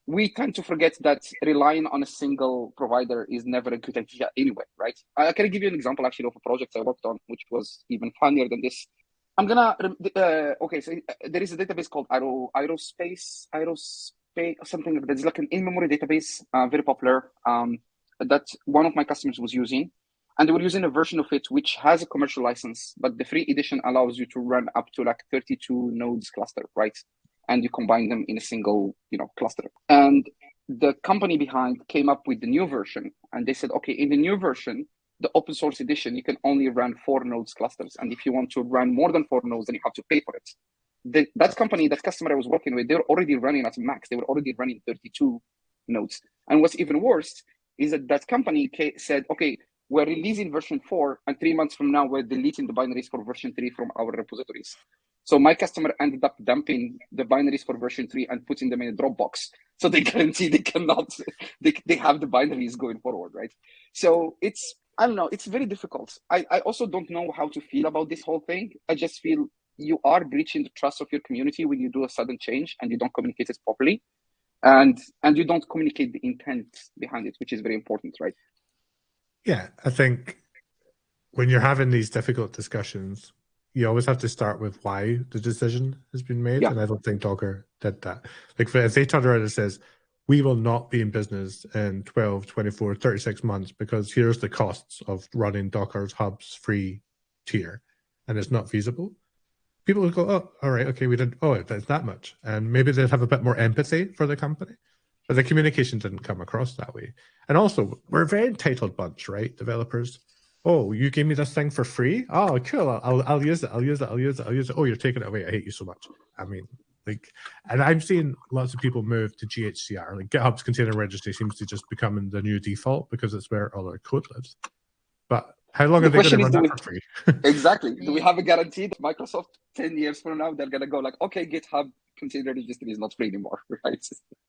S3: we tend to forget that relying on a single provider is never a good idea anyway, right? I can give you an example actually of a project I worked on, which was even funnier than this. I'm gonna, uh, okay, so there is a database called Aero, Aerospace, Aerospace, something like that. It's like an in-memory database, uh, very popular, um, that one of my customers was using. And they were using a version of it which has a commercial license, but the free edition allows you to run up to like thirty-two nodes cluster, right? And you combine them in a single, you know, cluster. And the company behind came up with the new version, and they said, okay, in the new version, the open source edition, you can only run four nodes clusters. And if you want to run more than four nodes, then you have to pay for it. The, that company, that customer I was working with, they were already running at max. They were already running thirty-two nodes. And what's even worse is that that company said, okay, we're releasing version four, and three months from now, we're deleting the binaries for version three from our repositories. So my customer ended up dumping the binaries for version three and putting them in a Dropbox. So they guarantee they cannot, they, they have the binaries going forward, right? So it's, I don't know, it's very difficult. I, I also don't know how to feel about this whole thing. I just feel you are breaching the trust of your community when you do a sudden change and you don't communicate it properly. And, and you don't communicate the intent behind it, which is very important, right?
S1: Yeah, I think when you're having these difficult discussions, you always have to start with why the decision has been made.
S3: Yeah.
S1: And I don't think Docker did that. Like if they turn around and says, we will not be in business in twelve, twenty-four, thirty-six months because here's the costs of running Docker's hubs free tier, and it's not feasible. People would go, oh, all right, okay, we did, oh, that's that much. And maybe they'd have a bit more empathy for the company. But the communication didn't come across that way. And also, we're a very entitled bunch, right? Developers. Oh, you gave me this thing for free? Oh, cool. I'll, I'll use it. I'll use it. I'll use it. I'll use it. Oh, you're taking it away. I hate you so much. I mean, like, and I'm seeing lots of people move to G H C R. Like GitHub's container registry seems to just become the new default because it's where all our code lives. But how long
S3: The
S1: are they going to
S3: question
S1: run
S3: is,
S1: that
S3: do
S1: for free?
S3: Exactly. Do we have a guarantee that Microsoft ten years from now, they're going to go like, okay, GitHub container registry is not free anymore, right?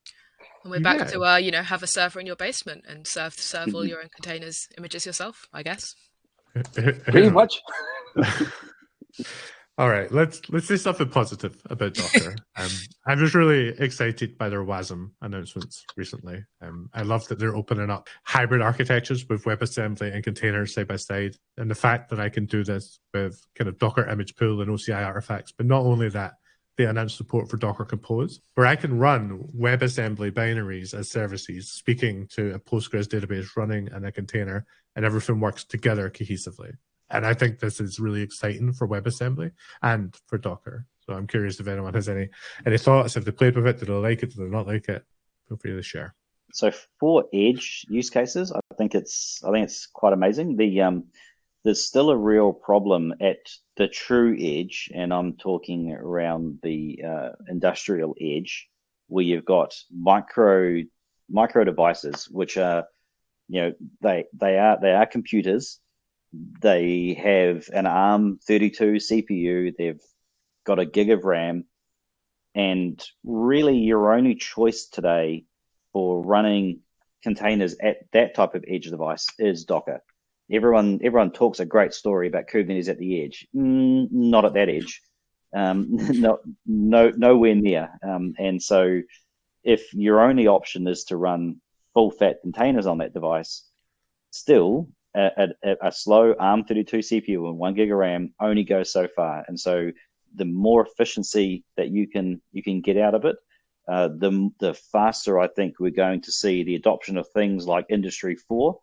S2: And we're back
S1: Yeah.
S2: to, uh, you know, have a server in your basement and serve serve all your own containers images yourself, I guess.
S3: Pretty much.
S1: All right, let's let's say something positive about Docker. um, I was really excited by their WASM announcements recently. Um, I love that they're opening up hybrid architectures with WebAssembly and containers side by side, and the fact that I can do this with kind of Docker image pool and O C I artifacts. But not only that, they announced support for Docker Compose, where I can run WebAssembly binaries as services, speaking to a Postgres database running in a container, and everything works together cohesively. And I think this is really exciting for WebAssembly and for Docker. So I'm curious if anyone has any any thoughts, if they played with it, did they like it, did they not like it? Feel free to share.
S4: So for edge use cases, I think it's I think it's quite amazing. The um, there's still a real problem at the true edge, and I'm talking around the uh, industrial edge, where you've got micro micro devices, which are, you know, they they are they are computers. They have an ARM thirty-two C P U. They've got a gig of RAM, and really your only choice today for running containers at that type of edge device is Docker. Everyone everyone talks a great story about Kubernetes at the edge. Mm, not at that edge. Um, no, no, nowhere near. Um, and so if your only option is to run full fat containers on that device, still a, a, a slow ARM thirty-two C P U and one gig of RAM only goes so far. And so the more efficiency that you can you can get out of it, uh, the the faster I think we're going to see the adoption of things like Industry four,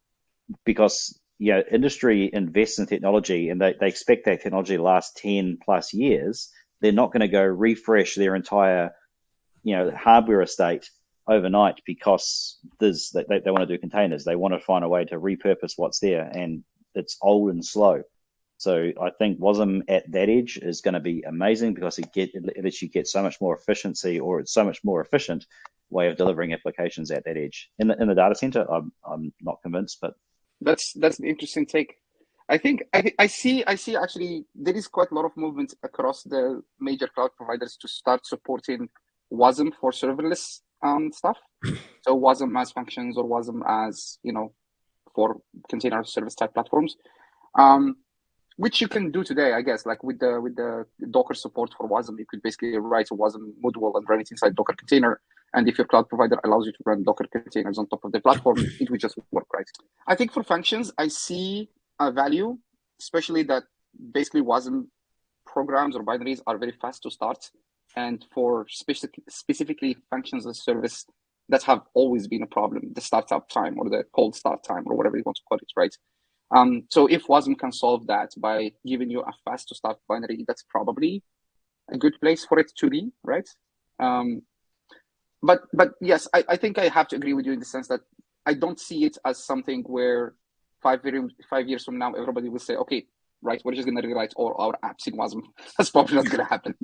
S4: because you know, industry invests in technology and they, they expect that technology to last ten plus years. They're not going to go refresh their entire, you know, hardware estate overnight because there's they, they want to do containers. They want to find a way to repurpose what's there, and it's old and slow. So I think WASM at that edge is going to be amazing because it get it lets you get so much more efficiency, or it's so much more efficient way of delivering applications at that edge. In the in the data center, I'm I'm not convinced, but
S3: that's that's an interesting take. I think I I see I see actually there is quite a lot of movement across the major cloud providers to start supporting WASM for serverless um stuff. So WASM as functions, or WASM as, you know, for container service type platforms. Um, which you can do today, I guess, like with the with the Docker support for WASM, you could basically write a WASM module and run it inside Docker container, And if your cloud provider allows you to run Docker containers on top of the platform, it will just work, right? I think for functions, I see a value, especially that basically WASM programs or binaries are very fast to start. And for specific, specifically functions as a service that have always been a problem, the startup time or the cold start time or whatever you want to call it, right? Um, so if WASM can solve that by giving you a fast to start binary, that's probably a good place for it to be, right? Um, but but yes, I, I think I have to agree with you in the sense that I don't see it as something where five, five years from now, everybody will say, okay, right, we're just going to rewrite all our apps in WASM. That's probably not going to happen.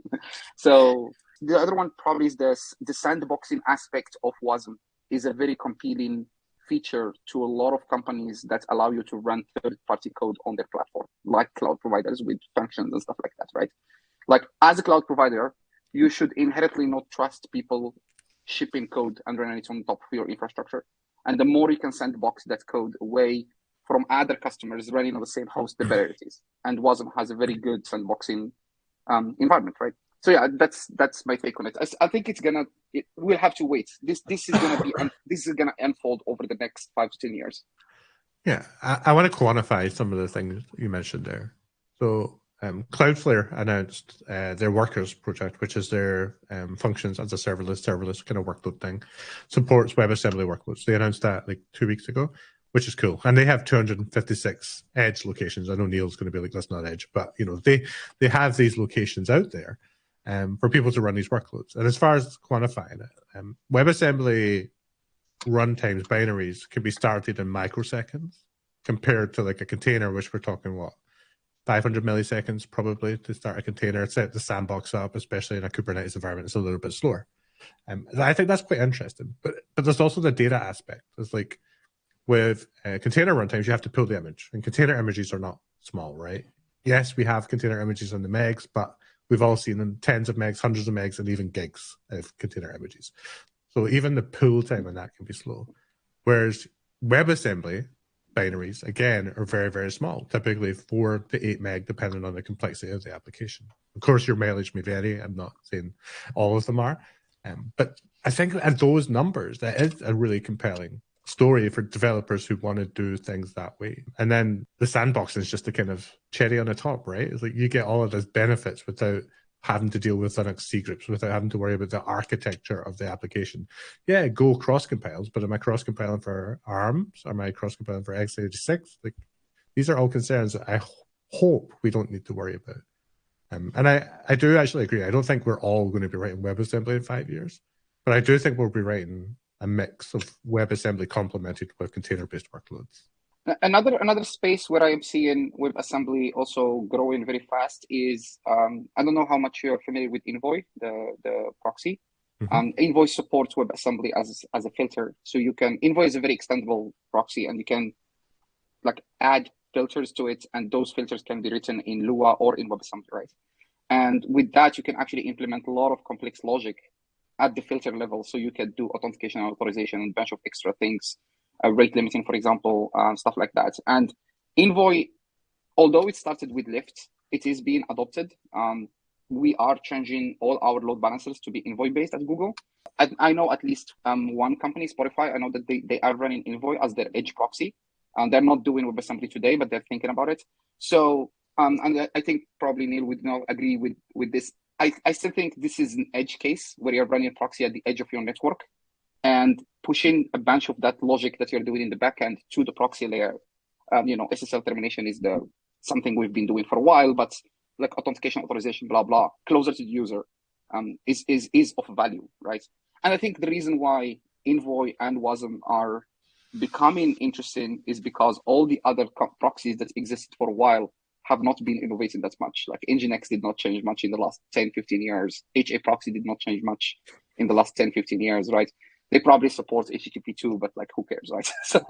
S3: So the other one probably is this, the sandboxing aspect of WASM is a very compelling feature to a lot of companies that allow you to run third-party code on their platform, like cloud providers with functions and stuff like that, right? Like as a cloud provider, you should inherently not trust people shipping code and running it on top of your infrastructure. And the more you can sandbox that code away from other customers running on the same host, the better it is. And WASM has a very good sandboxing um, environment, right? So yeah, that's that's my take on it. I, I think it's gonna. It, we'll have to wait. This this is gonna be this is gonna unfold over the next five to ten years.
S1: Yeah, I, I want to quantify some of the things you mentioned there. So um, Cloudflare announced uh, their Workers project, which is their um, functions as a serverless, serverless kind of workload thing, supports WebAssembly workloads. They announced that like two weeks ago, which is cool. And they have two hundred fifty-six edge locations. I know Neil's going to be like, that's not edge, but you know, they they have these locations out there um, for people to run these workloads. And as far as quantifying it, um, WebAssembly runtimes, binaries can be started in microseconds compared to like a container, which we're talking what, five hundred milliseconds probably to start a container, set the sandbox up, especially in a Kubernetes environment, it's a little bit slower. Um, I think that's quite interesting. But but there's also the data aspect. It's like with uh, container runtimes, you have to pull the image, and container images are not small, right? Yes, we have container images in the megs, but we've all seen them tens of megs, hundreds of megs, and even gigs of container images. So even the pull time on that can be slow. Whereas WebAssembly binaries, again, are very, very small, typically four to eight meg, depending on the complexity of the application. Of course, your mileage may vary. I'm not saying all of them are. Um, but I think at those numbers, that is a really compelling story for developers who want to do things that way. And then the sandbox is just a kind of cherry on the top, right? It's like you get all of those benefits without having to deal with Linux C groups, without having to worry about the architecture of the application. Yeah, Go cross-compiles, but am I cross-compiling for ARMS? Am I cross-compiling for x eighty-six? Like, these are all concerns that I ho hope we don't need to worry about. Um, and I, I do actually agree. I don't think we're all going to be writing WebAssembly in five years, but I do think we'll be writing a mix of WebAssembly complemented with container-based workloads.
S3: Another another space where I am seeing WebAssembly also growing very fast is, um, I don't know how much you're familiar with Envoy, the, the proxy. Mm-hmm. um, Envoy supports WebAssembly as, as a filter. So you can, Envoy is a very extendable proxy, and you can like add filters to it, and those filters can be written in Lua or in WebAssembly, right? And with that, you can actually implement a lot of complex logic at the filter level. So you can do authentication and authorization and a bunch of extra things. Uh, rate limiting, for example, uh, stuff like that. And Envoy, although it started with Lyft, it is being adopted. Um, we are changing all our load balancers to be Envoy-based at Google. I, I know at least um, one company, Spotify, I know that they, they are running Envoy as their edge proxy. Um, they're not doing WebAssembly today, but they're thinking about it. So, um, and I think probably Neil would not agree with, with this. I, I still think this is an edge case where you're running a proxy at the edge of your network and pushing a bunch of that logic that you're doing in the backend to the proxy layer. Um, you know, S S L termination is the something we've been doing for a while, but like authentication, authorization, blah, blah, closer to the user um, is, is, is of value, right? And I think the reason why Envoy and WASM are becoming interesting is because all the other proxies that existed for a while have not been innovating that much. Like Nginx did not change much in the last ten, fifteen years. H A proxy did not change much in the last ten, fifteen years, right? They probably support H T T P two, but like who cares, right? so,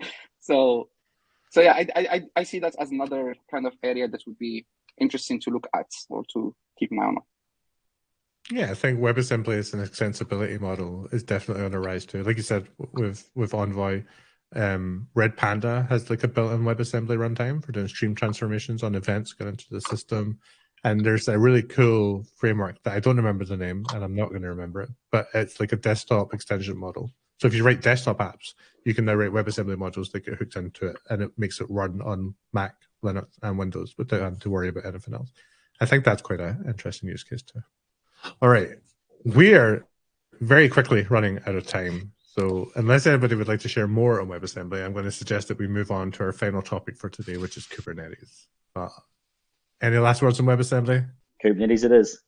S3: so, so yeah, I, I, I see that as another kind of area that would be interesting to look at or to keep an eye on.
S1: Yeah, I think WebAssembly as an extensibility model is definitely on the rise too. Like you said, with with Envoy, um, Red Panda has like a built-in WebAssembly runtime for doing stream transformations on events going into the system. And there's a really cool framework that I don't remember the name, and I'm not going to remember it, but it's like a desktop extension model. So if you write desktop apps, you can now write WebAssembly modules that get hooked into it, and it makes it run on Mac, Linux, and Windows without having to worry about anything else. I think that's quite an interesting use case too. All right. We are very quickly running out of time. So unless anybody would like to share more on WebAssembly, I'm going to suggest that we move on to our final topic for today, which is Kubernetes. Uh, any last words on WebAssembly?
S4: Kubernetes it is.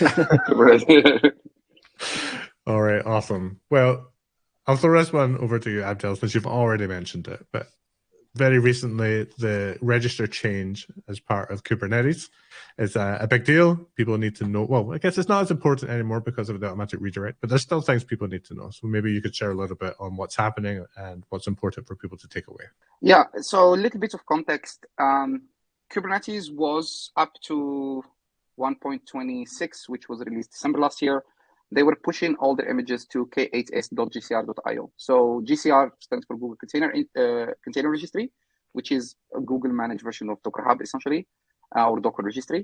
S1: All right, awesome. Well, I'll throw this one over to you, Abdel, since you've already mentioned it. But very recently, the register change as part of Kubernetes is a, a big deal. People need to know. Well, I guess it's not as important anymore because of the automatic redirect, but there's still things people need to know. So maybe you could share a little bit on what's happening and what's important for people to take away.
S3: Yeah, so a little bit of context. Um, Kubernetes was up to one point twenty-six, which was released December last year. They were pushing all their images to k eight s dot g c r dot i o. So G C R stands for Google Container uh, Container Registry, which is a Google managed version of Docker Hub, essentially, uh, or Docker Registry.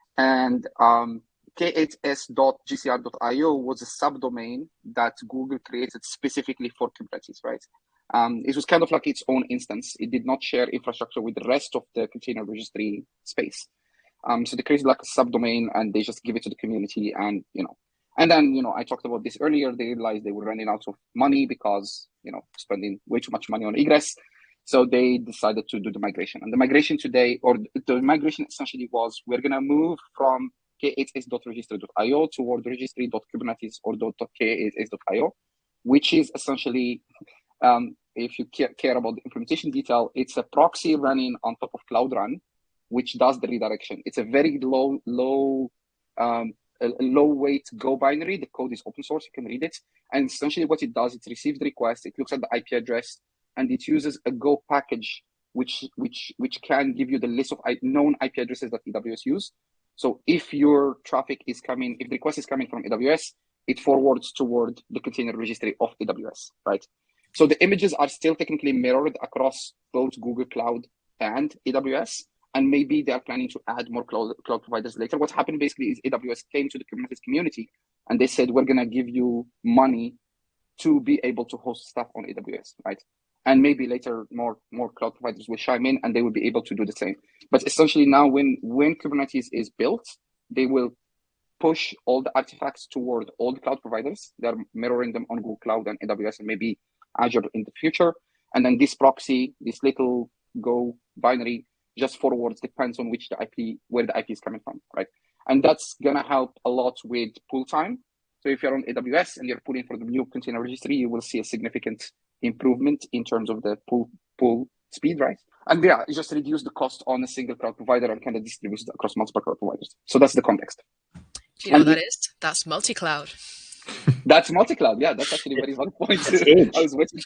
S3: And um, k eight s dot g c r dot i o was a subdomain that Google created specifically for Kubernetes, right? Um, it was kind of like its own instance. It did not share infrastructure with the rest of the container registry space. Um, so they created like a subdomain and they just give it to the community, and you know. And then, you know, I talked about this earlier. They realized they were running out of money because, you know, spending way too much money on egress. So they decided to do the migration. And the migration today, or the migration essentially was, we're going to move from k eight s dot registry dot i o toward registry dot kubernetes or .k eight s dot i o, which is essentially, um, if you care, care about the implementation detail, it's a proxy running on top of Cloud Run, which does the redirection. It's a very low, low, um, a low weight Go binary. The code is open source, you can read it. And essentially what it does, it receives the request, it looks at the I P address, and it uses a Go package, which which which can give you the list of known I P addresses that A W S use. So if your traffic is coming, if the request is coming from A W S, it forwards toward the container registry of A W S, right? So the images are still technically mirrored across both Google Cloud and A W S. And maybe they are planning to add more cloud, cloud providers later. What happened basically is A W S came to the Kubernetes community and they said, we're going to give you money to be able to host stuff on A W S, right? And maybe later more, more cloud providers will chime in and they will be able to do the same. But essentially now when, when Kubernetes is built, they will push all the artifacts toward all the cloud providers. They're mirroring them on Google Cloud and A W S and maybe Azure in the future. And then this proxy, this little Go binary, just forwards, depends on which the I P, where the I P is coming from, right? And that's gonna help a lot with pull time. So if you're on A W S and you're pulling for the new container registry, you will see a significant improvement in terms of the pull pull speed, right? And yeah, just reduce the cost on a single cloud provider and kind of distribute it across multiple cloud providers. So that's the context.
S2: Do you know
S3: and
S2: what that is? That's multi-cloud.
S3: That's multi-cloud. Yeah, that's actually a very valid point. I was waiting.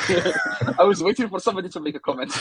S3: I was waiting for somebody to make a comment.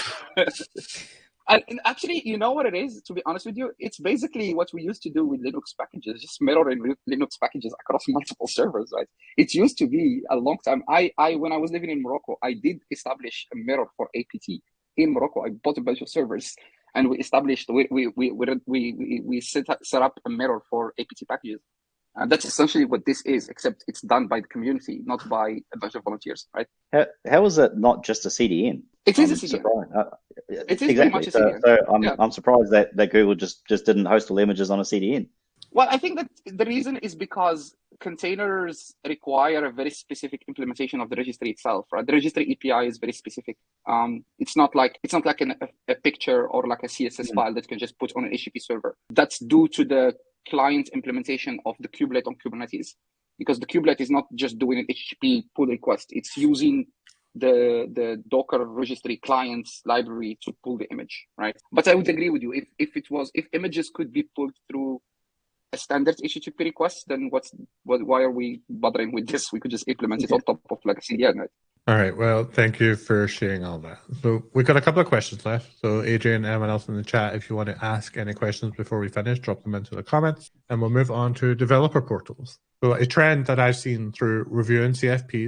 S3: And, and actually, you know what it is, to be honest with you? It's basically what we used to do with Linux packages, just mirroring Linux packages across multiple servers, right? It used to be a long time. I, I when I was living in Morocco, I did establish a mirror for A P T in Morocco. I bought a bunch of servers and we established, we we we we, we, we set, up, set up a mirror for A P T packages. And that's essentially what this is, except it's done by the community, not by a bunch of volunteers, right?
S4: How, how is it not just a C D N?
S3: It is
S4: I'm
S3: a C D N.
S4: Uh,
S3: it is
S4: exactly.
S3: pretty much a
S4: so,
S3: C D N.
S4: So I'm,
S3: yeah.
S4: I'm surprised that, that Google just, just didn't host all images on a C D N.
S3: Well, I think that the reason is because containers require a very specific implementation of the registry itself, right? The registry A P I is very specific. Um, it's not like it's not like an, a, a picture or like a C S S mm. file that can just put on an H T T P server. That's due to the client implementation of the kubelet on Kubernetes, because the kubelet is not just doing an H T T P pull request. It's using the the Docker registry client's library to pull the image, right? But I would agree with you. If if it was if images could be pulled through a standard H T T P request, then what's what? Why are we bothering with this? We could just implement it on top of like a C D N, right?
S1: All right. Well, thank you for sharing all that. So we've got a couple of questions left. So Adrian, anyone else in the chat, if you want to ask any questions before we finish, drop them into the comments, and we'll move on to developer portals. So a trend that I've seen through reviewing C F Ps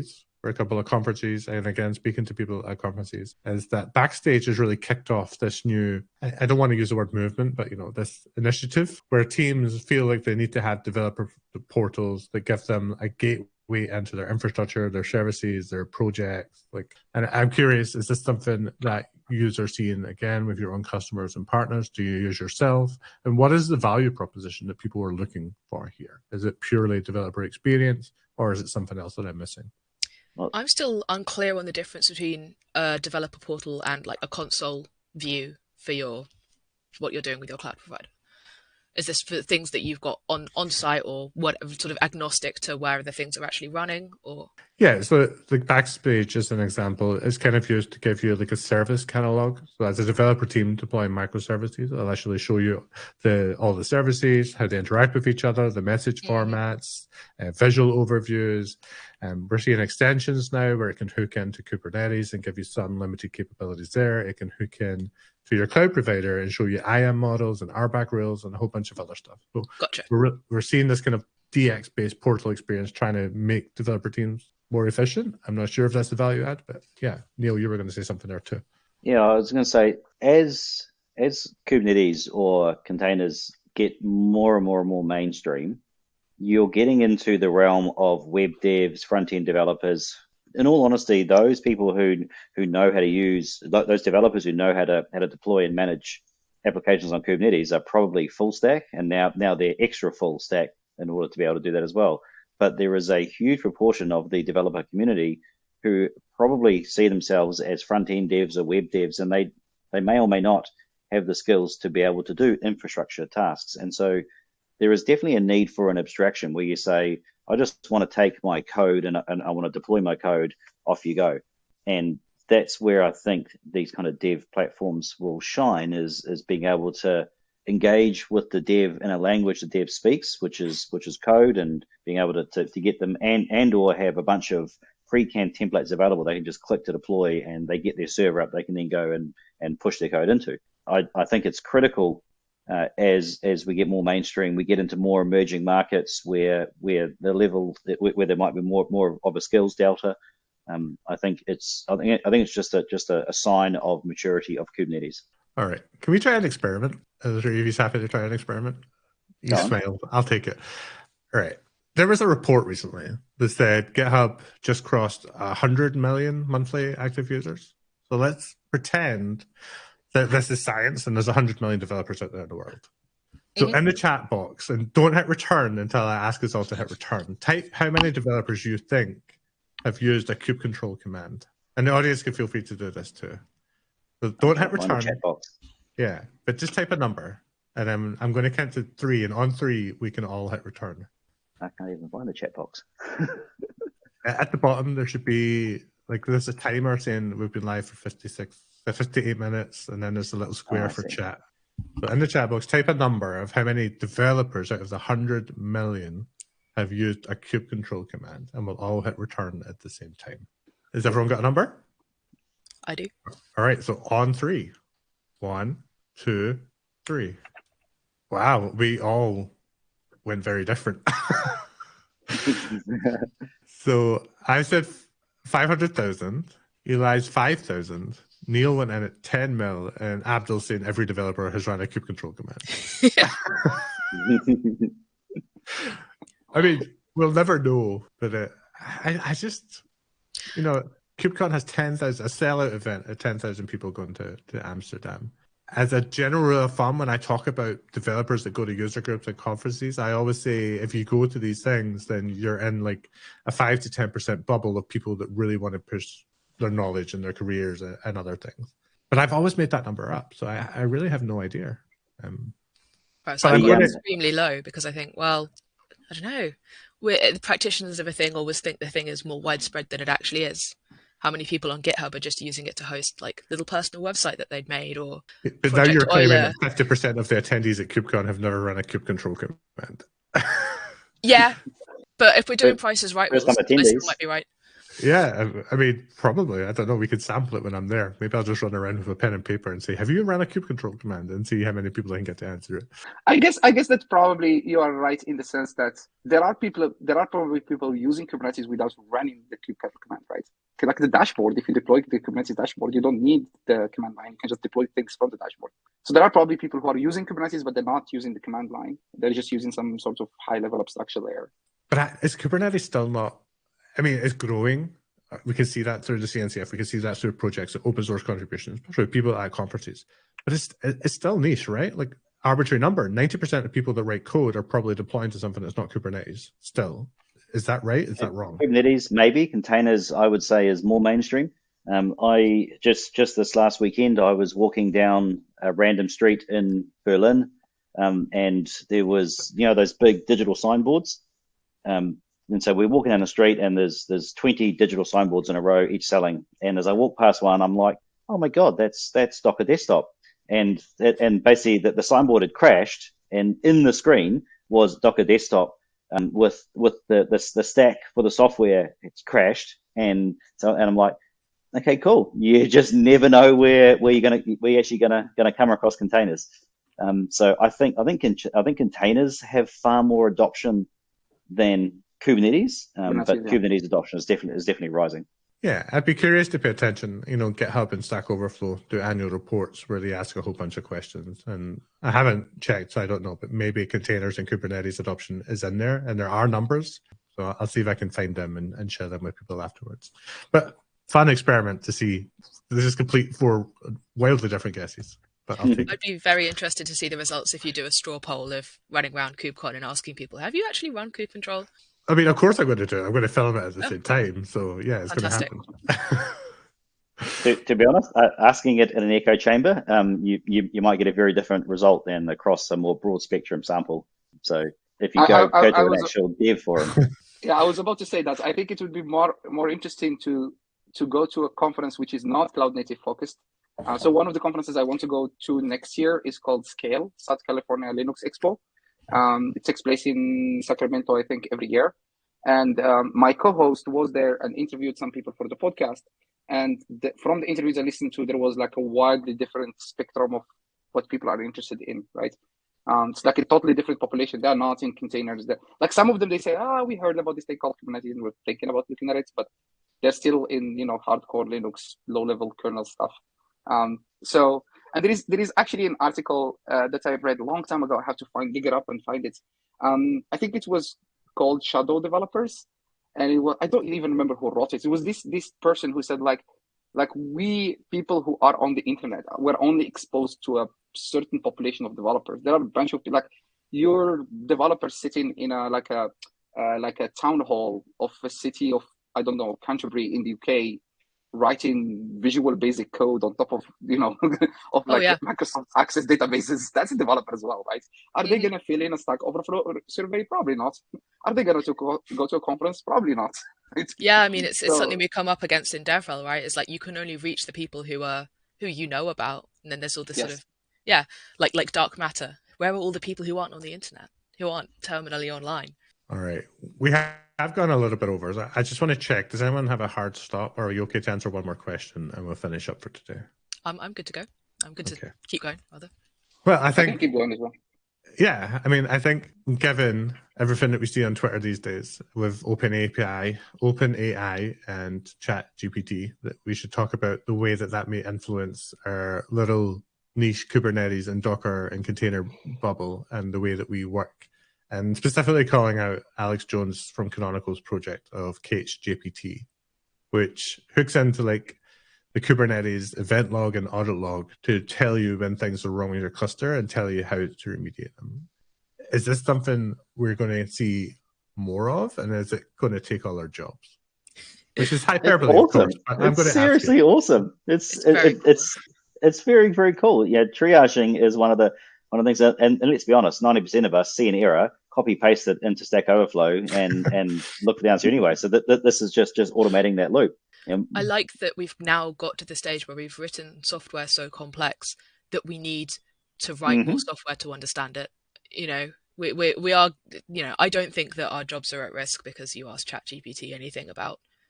S1: for a couple of conferences, and again, speaking to people at conferences, is that Backstage has really kicked off this new, I I don't want to use the word movement, but you know, this initiative where teams feel like they need to have developer portals that give them a gateway into their infrastructure, their services, their projects. Like, and I'm curious, is this something that users are seeing again with your own customers and partners? Do you use yourself? And what is the value proposition that people are looking for here? Is it purely developer experience, or is it something else that I'm missing?
S2: I'm still unclear on the difference between a developer portal and like a console view for your what you're doing with your cloud provider. Is this for things that you've got on, on site, or what, sort of agnostic to where the things are actually running? Or
S1: yeah, so the Backstage, as an example, is kind of used to give you like a service catalog. So as a developer team deploying microservices, it'll actually show you the all the services, how they interact with each other, the message mm-hmm. formats, uh, visual overviews. Um, we're seeing extensions now where it can hook into Kubernetes and give you some limited capabilities there. It can hook in to your cloud provider and show you I A M models and R B A C rails and a whole bunch of other stuff. So
S2: gotcha.
S1: we're, we're seeing this kind of D X-based portal experience trying to make developer teams more efficient. I'm not sure if that's the value add, but yeah, Neil, you were going to say something there too.
S4: Yeah, I was going to say, as as Kubernetes or containers get more and more and more mainstream, you're getting into the realm of web devs, front-end developers. In all honesty, those people who who know how to use, those developers who know how to how to deploy and manage applications on Kubernetes are probably full stack, and now now they're extra full stack in order to be able to do that as well. But there is a huge proportion of the developer community who probably see themselves as front-end devs or web devs, and they they may or may not have the skills to be able to do infrastructure tasks. And so there is definitely a need for an abstraction where you say, I just want to take my code and, and I want to deploy my code, off you go. And that's where I think these kind of dev platforms will shine, is, is being able to engage with the dev in a language the dev speaks, which is which is code, and being able to, to, to get them and, and or have a bunch of pre-canned templates available. They can just click to deploy and they get their server up. They can then go and, and push their code into. I, I think it's critical Uh, as as we get more mainstream, we get into more emerging markets where where the level where there might be more more of a skills delta. Um, I think it's I think I think it's just a just a, a sign of maturity of Kubernetes.
S1: All right, can we try an experiment? Are the three of you happy to try an experiment? You smiled. I'll take it. All right. There was a report recently that said GitHub just crossed a hundred million monthly active users. So let's pretend that this is science and there's one hundred million developers out there in the world. So mm-hmm. in the chat box, and don't hit return until I ask us all to hit return, type how many developers you think have used a kube control command. And the audience can feel free to do this too. So don't hit return.
S4: Chat box.
S1: Yeah, but just type a number. And I'm, I'm going to count to three, and on three, we can all hit return.
S4: I can't even find the chat box.
S1: At the bottom, there should be, like, there's a timer saying we've been live for fifty-six, fifty-eight minutes, and then there's a little square oh, for see. chat. So in the chat box, type a number of how many developers out of the one hundred million have used a kube control command, and we'll all hit return at the same time. Has everyone got a number?
S2: I do.
S1: All right, so on three. One, two, three. Wow, we all went very different. So I said five hundred thousand, Eli's five thousand, Neil went in at ten mil, and Abdul saying every developer has run a kube control command. I mean, we'll never know, but uh, I, I just, you know, KubeCon has ten thousand, a sellout event at ten thousand people going to, to Amsterdam. As a general rule of thumb, when I talk about developers that go to user groups and conferences, I always say if you go to these things, then you're in like a five to ten percent bubble of people that really want to push their knowledge and their careers and, and other things. But I've always made that number up, so I, I really have no idea. Um,
S2: right, so I'm yeah. extremely low because I think, well, I don't know. We're, the practitioners of a thing always think the thing is more widespread than it actually is. How many people on GitHub are just using it to host like little personal website that they'd made, or
S1: but now you're claiming that fifty percent of the attendees at KubeCon have never run a kube control command.
S2: Yeah, but if we're doing prices right, I still might be right.
S1: Yeah, I, I mean, probably. I don't know. We could sample it when I'm there. Maybe I'll just run around with a pen and paper and say, "Have you run a kube control command?" and see how many people I can get to answer it.
S3: I guess I guess that probably you are right in the sense that there are people there are probably people using Kubernetes without running the kubectl command, right? Like the dashboard, if you deploy the Kubernetes dashboard, you don't need the command line. You can just deploy things from the dashboard. So there are probably people who are using Kubernetes, but they're not using the command line. They're just using some sort of high-level abstraction layer.
S1: But is Kubernetes still not? I mean, it's growing. We can see that through the C N C F. We can see that through projects, open source contributions, especially people at conferences. But it's it's still niche, right? Like arbitrary number, ninety percent of people that write code are probably deploying to something that's not Kubernetes. Still, is that right? Is that wrong?
S4: Kubernetes, maybe. Containers, I would say, is more mainstream. Um, I just just this last weekend, I was walking down a random street in Berlin, um, and there was, you know, those big digital signboards. Um, and so we're walking down the street, and there's there's twenty digital signboards in a row, each selling. And as I walk past one, I'm like, oh my god, that's that's Docker Desktop. And and basically, the, the signboard had crashed, and in the screen was Docker Desktop. Um, with with the, the the stack for the software, it's crashed, and so and I'm like, okay, cool. You just never know where where you're gonna where you're actually gonna gonna come across containers. Um, so I think I think I think containers have far more adoption than Kubernetes, um, but yeah. Kubernetes adoption is definitely is definitely rising.
S1: Yeah, I'd be curious to pay attention. You know, GitHub and Stack Overflow do annual reports where they ask a whole bunch of questions. And I haven't checked, so I don't know, but maybe containers and Kubernetes adoption is in there, and there are numbers. So I'll see if I can find them and, and share them with people afterwards. But fun experiment to see. This is complete four wildly different guesses. But I'll take
S2: I'd be very interested to see the results if you do a straw poll of running around KubeCon and asking people, have you actually run kube control?
S1: I mean, of course I'm going to do it. I'm going to film it at the oh. same time. So, yeah, it's
S2: Fantastic.
S1: going to happen.
S4: to, to be honest, uh, asking it in an echo chamber, um, you, you you might get a very different result than across a more broad spectum sample. So if you go, I, I, go to I an was, actual dev forum.
S3: Yeah, I was about to say that. I think it would be more more interesting to to go to a conference which is not cloud native focused. Uh, so one of the conferences I want to go to next year is called Scale, South California Linux Expo. Um, it takes place in Sacramento, I think, every year. And um, my co-host was there and interviewed some people for the podcast. And the, from the interviews I listened to, there was like a wildly different spectrum of what people are interested in, right? Um, it's like a totally different population. They are not in containers. They're, like some of them, they say, ah, oh, we heard about this thing called Kubernetes and we're thinking about looking at it, but they're still in, you know, hardcore Linux, low-level kernel stuff. Um, so, and there is there is actually an article uh, that I've read a long time ago. I have to find, dig it up and find it. Um, I think it was called Shadow Developers, and it was, I don't even remember who wrote it. It was this this person who said like, like we people who are on the internet, we're only exposed to a certain population of developers. There are a bunch of like your developers sitting in a like a uh, like a town hall of a city of I don't know Canterbury in the U K. Writing Visual Basic code on top of, you know, of like oh, yeah. Microsoft Access databases. That's a developer as well, right? Are mm-hmm. they going to fill in a Stack Overflow survey? Probably not. Are they going to go, go to a conference? Probably not. It's,
S2: yeah, I mean, it's so, it's something we come up against in DevRel, right? It's like you can only reach the people who are who you know about, and then there's all this yes. sort of yeah, like like dark matter. Where are all the people who aren't on the internet, who aren't terminally online?
S1: All right, we have. I've gone a little bit over. I just want to check. Does anyone have a hard stop, or are you okay to answer one more question, and we'll finish up for today?
S2: I'm I'm good to go. I'm good
S1: okay.
S2: to keep going. Rather.
S1: Well, I think
S3: I can keep going as well.
S1: Yeah, I mean, I think given everything that we see on Twitter these days with OpenAPI, OpenAI, and ChatGPT, that we should talk about the way that that may influence our little niche Kubernetes and Docker and container bubble and the way that we work. And specifically calling out Alex Jones from Canonical's project of K H J P T, which hooks into like the Kubernetes event log and audit log to tell you when things are wrong with your cluster and tell you how to remediate them. Is this something we're going to see more of, and is it going to take all our jobs? Which is hyperbole,
S4: it's awesome.
S1: Of course, but I'm
S4: it's
S1: going to
S4: seriously awesome. It's it's it, it, cool. it's it's very very cool. Yeah, triaging is one of the one of the things that, and, and let's be honest, ninety percent of us see an error, copy paste it into Stack Overflow, and and look for the answer anyway. So that, that this is just just automating that loop. And
S2: I like that we've now got to the stage where we've written software so complex that we need to write mm-hmm. more software to understand it. You know, we we we are. You know, I don't think that our jobs are at risk because you ask ChatGPT anything about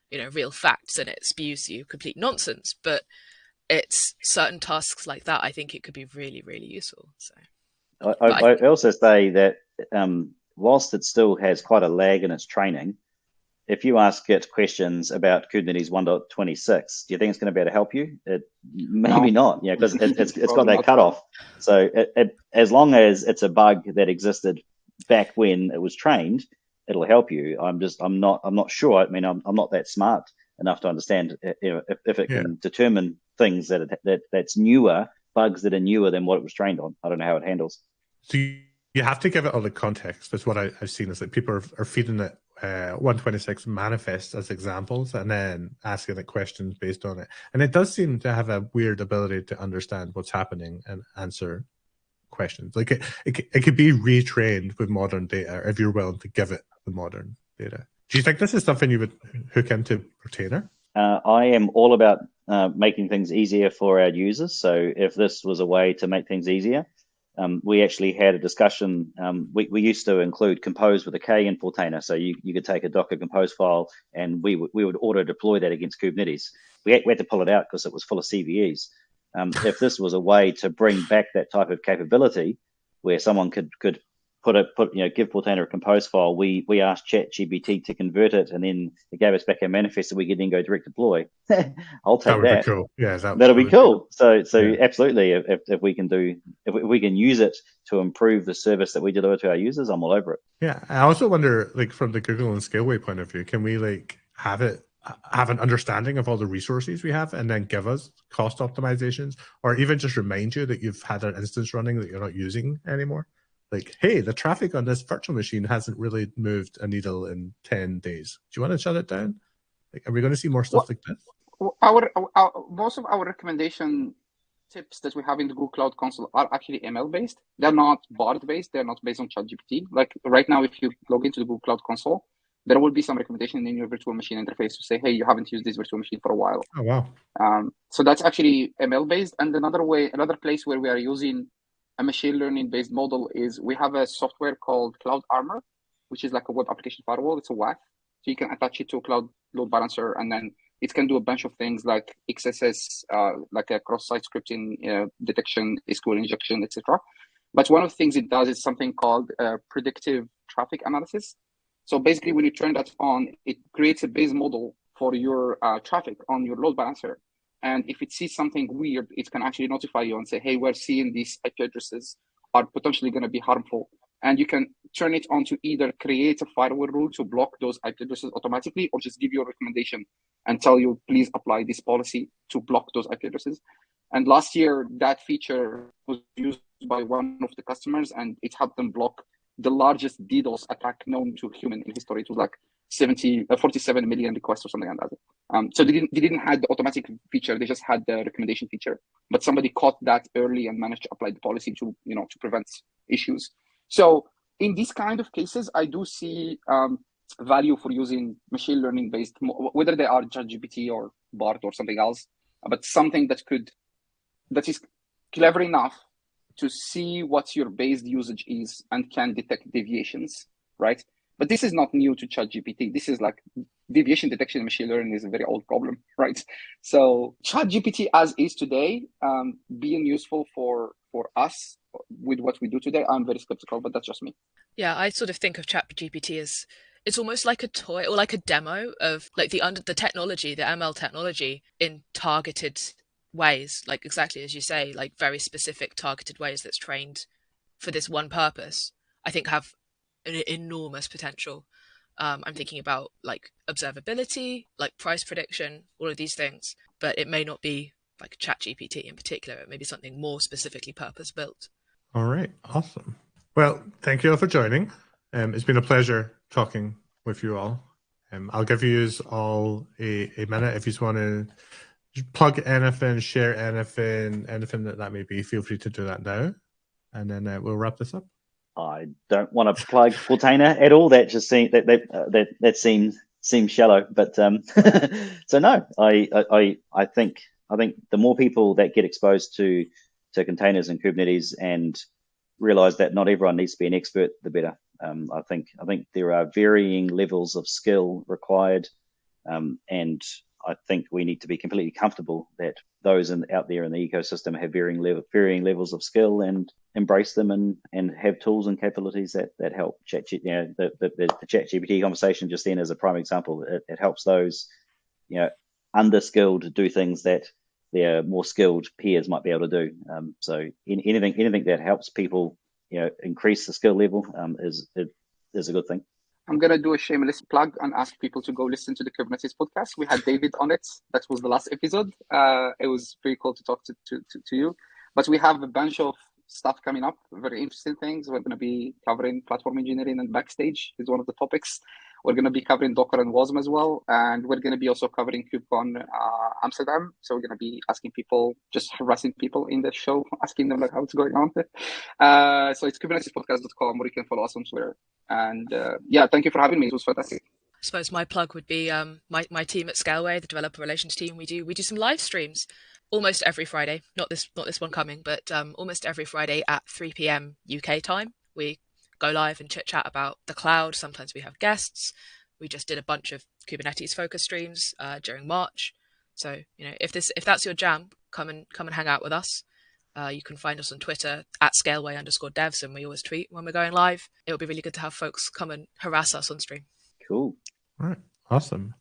S2: you know, real facts and it spews you complete nonsense. But it's certain tasks like that, I think it could be really, really useful. So
S4: I,
S2: but I
S4: I,
S2: think,
S4: I also say that um, whilst it still has quite a lag in its training, if you ask it questions about Kubernetes one point twenty-six, do you think it's going to be able to help you? It, maybe
S3: No.
S4: not, yeah, because it, it's it's got
S3: Probably
S4: that
S3: not.
S4: cutoff. So it, it, as long as it's a bug that existed back when it was trained, it'll help you. I'm just I'm not I'm not sure. I mean, I'm I'm not that smart enough to understand, you know, if, if it
S1: Yeah.
S4: can determine things that it, that that's newer, bugs that are newer than what it was trained on. I don't know how it handles.
S1: So you, you have to give it all the context. That's what I, I've seen is that people are, are feeding it uh, one twenty-six manifests as examples and then asking it questions based on it. And it does seem to have a weird ability to understand what's happening and answer questions. Like it, it, it could be retrained with modern data if you're willing to give it the modern data. Do you think this is something you would hook into Portainer?
S4: Uh, I am all about uh, making things easier for our users. So if this was a way to make things easier, um, we actually had a discussion. Um, we, we used to include compose with a K in Portainer. So you, you could take a Docker compose file and we, w- we would auto deploy that against Kubernetes. We had, we had to pull it out because it was full of C V Es. Um, if this was a way to bring back that type of capability where someone could, could put a put you know give Portainer a compose file, we we asked ChatGPT to convert it, and then it gave us back a manifest that we could then go direct deploy. I'll take
S1: That would
S4: that.
S1: be cool. Yeah, that,
S4: That'll
S1: that
S4: be
S1: would
S4: cool. So so
S1: Yeah.
S4: absolutely, if if we can do if we, if we can use it to improve the service that we deliver to our users, I'm all over it.
S1: Yeah, I also wonder, like from the Google and Scaleway point of view, can we like have it have an understanding of all the resources we have, and then give us cost optimizations, or even just remind you that you've had an instance running that you're not using anymore? Like, hey, the traffic on this virtual machine hasn't really moved a needle in ten days. Do you want to shut it down? Like, are we going to see more stuff
S3: Well,
S1: like this?
S3: Well, Our, our most of our recommendation tips that we have in the Google Cloud Console are actually M L based. They're not Bard based. They're not based on ChatGPT. Like right now, if you log into the Google Cloud Console, there will be some recommendation in your virtual machine interface to say, hey, you haven't used this virtual machine for a while.
S1: Oh, wow.
S3: Um, so that's actually M L based. And another way, another place where we are using a machine learning based model is we have a software called Cloud Armor, which is like a web application firewall. It's a W A F. So you can attach it to a cloud load balancer, and then it can do a bunch of things like X S S, uh, like a cross-site scripting uh, detection, S Q L injection, et cetera. But one of the things it does is something called uh, predictive traffic analysis. So basically, when you turn that on, it creates a base model for your uh, traffic on your load balancer. And if it sees something weird, it can actually notify you and say, hey, we're seeing these I P addresses are potentially going to be harmful. And you can turn it on to either create a firewall rule to block those I P addresses automatically, or just give you a recommendation and tell you, please apply this policy to block those I P addresses. And last year, that feature was used by one of the customers, and it helped them block the largest DDoS attack known to human in history. It was like seventy, uh, forty-seven million requests or something like that. Um, so they didn't, they didn't have the automatic feature; they just had the recommendation feature. But somebody caught that early and managed to apply the policy to, you know, to prevent issues. So in these kind of cases, I do see um, value for using machine learning based, whether they are ChatGPT or Bard or something else, but something that could that is clever enough to see what your base usage is and can detect deviations, right? But this is not new to ChatGPT. This is like deviation detection in machine learning is a very old problem, right? So ChatGPT as is today, um, being useful for for us with what we do today, I'm very skeptical, but that's just me.
S2: Yeah, I sort of think of ChatGPT as it's almost like a toy or like a demo of like the under the technology, the M L technology in targeted ways, like exactly as you say, like very specific targeted ways that's trained for this one purpose, I think have an enormous potential. Um, I'm thinking about like observability, like price prediction, all of these things, but it may not be like ChatGPT in particular. It may be something more specifically purpose built.
S1: All right, awesome. Well, thank you all for joining. Um, it's been a pleasure talking with you all. Um, I'll give you all a, a minute if you just want to plug anything, share anything, anything that that may be. Feel free to do that now, and then uh, we'll wrap this up.
S4: I don't want to plug Portainer at all. That just seems that that uh, that, that seems seems shallow. But um, so no, I, I I think I think the more people that get exposed to to containers and Kubernetes and realize that not everyone needs to be an expert, the better. Um, I think I think there are varying levels of skill required Um, and I think we need to be completely comfortable that those in, out there in the ecosystem have varying level, varying levels of skill, and embrace them, and, and have tools and capabilities that, that help. Chat, you know, the, the, the ChatGPT conversation just then is a prime example. It, it helps those, you know, underskilled do things that their more skilled peers might be able to do. Um, so in, anything anything that helps people, you know, increase the skill level um, is it, is a good thing.
S3: I'm going to do a shameless plug and ask people to go listen to the Kubernetes podcast. We had David on it. That was the last episode. Uh, it was pretty cool to talk to, to, to, to you. But we have a bunch of stuff coming up, very interesting things. We're going to be covering platform engineering and backstage is one of the topics. We're going to be covering Docker and WASM as well. And we're going to be also covering KubeCon uh, Amsterdam. So we're going to be asking people, just harassing people in the show, asking them like how it's going on. Uh, so it's kubernetes podcast dot com, where you can follow us on Twitter. And uh, yeah, thank you for having me. It was fantastic.
S2: I suppose my plug would be um, my, my team at Scaleway, the developer relations team. We do we do some live streams almost every Friday. Not this not this one coming, but um, almost every Friday at three p.m. U K time. We go live and chit chat about the cloud. Sometimes we have guests. We just did a bunch of Kubernetes focus streams uh, during March. So you know, if this if that's your jam, come and come and hang out with us. Uh, you can find us on Twitter at scaleway underscore devs, and we always tweet when we're going live. It would be really good to have folks come and harass us on stream.
S4: Cool.
S1: All right. Awesome.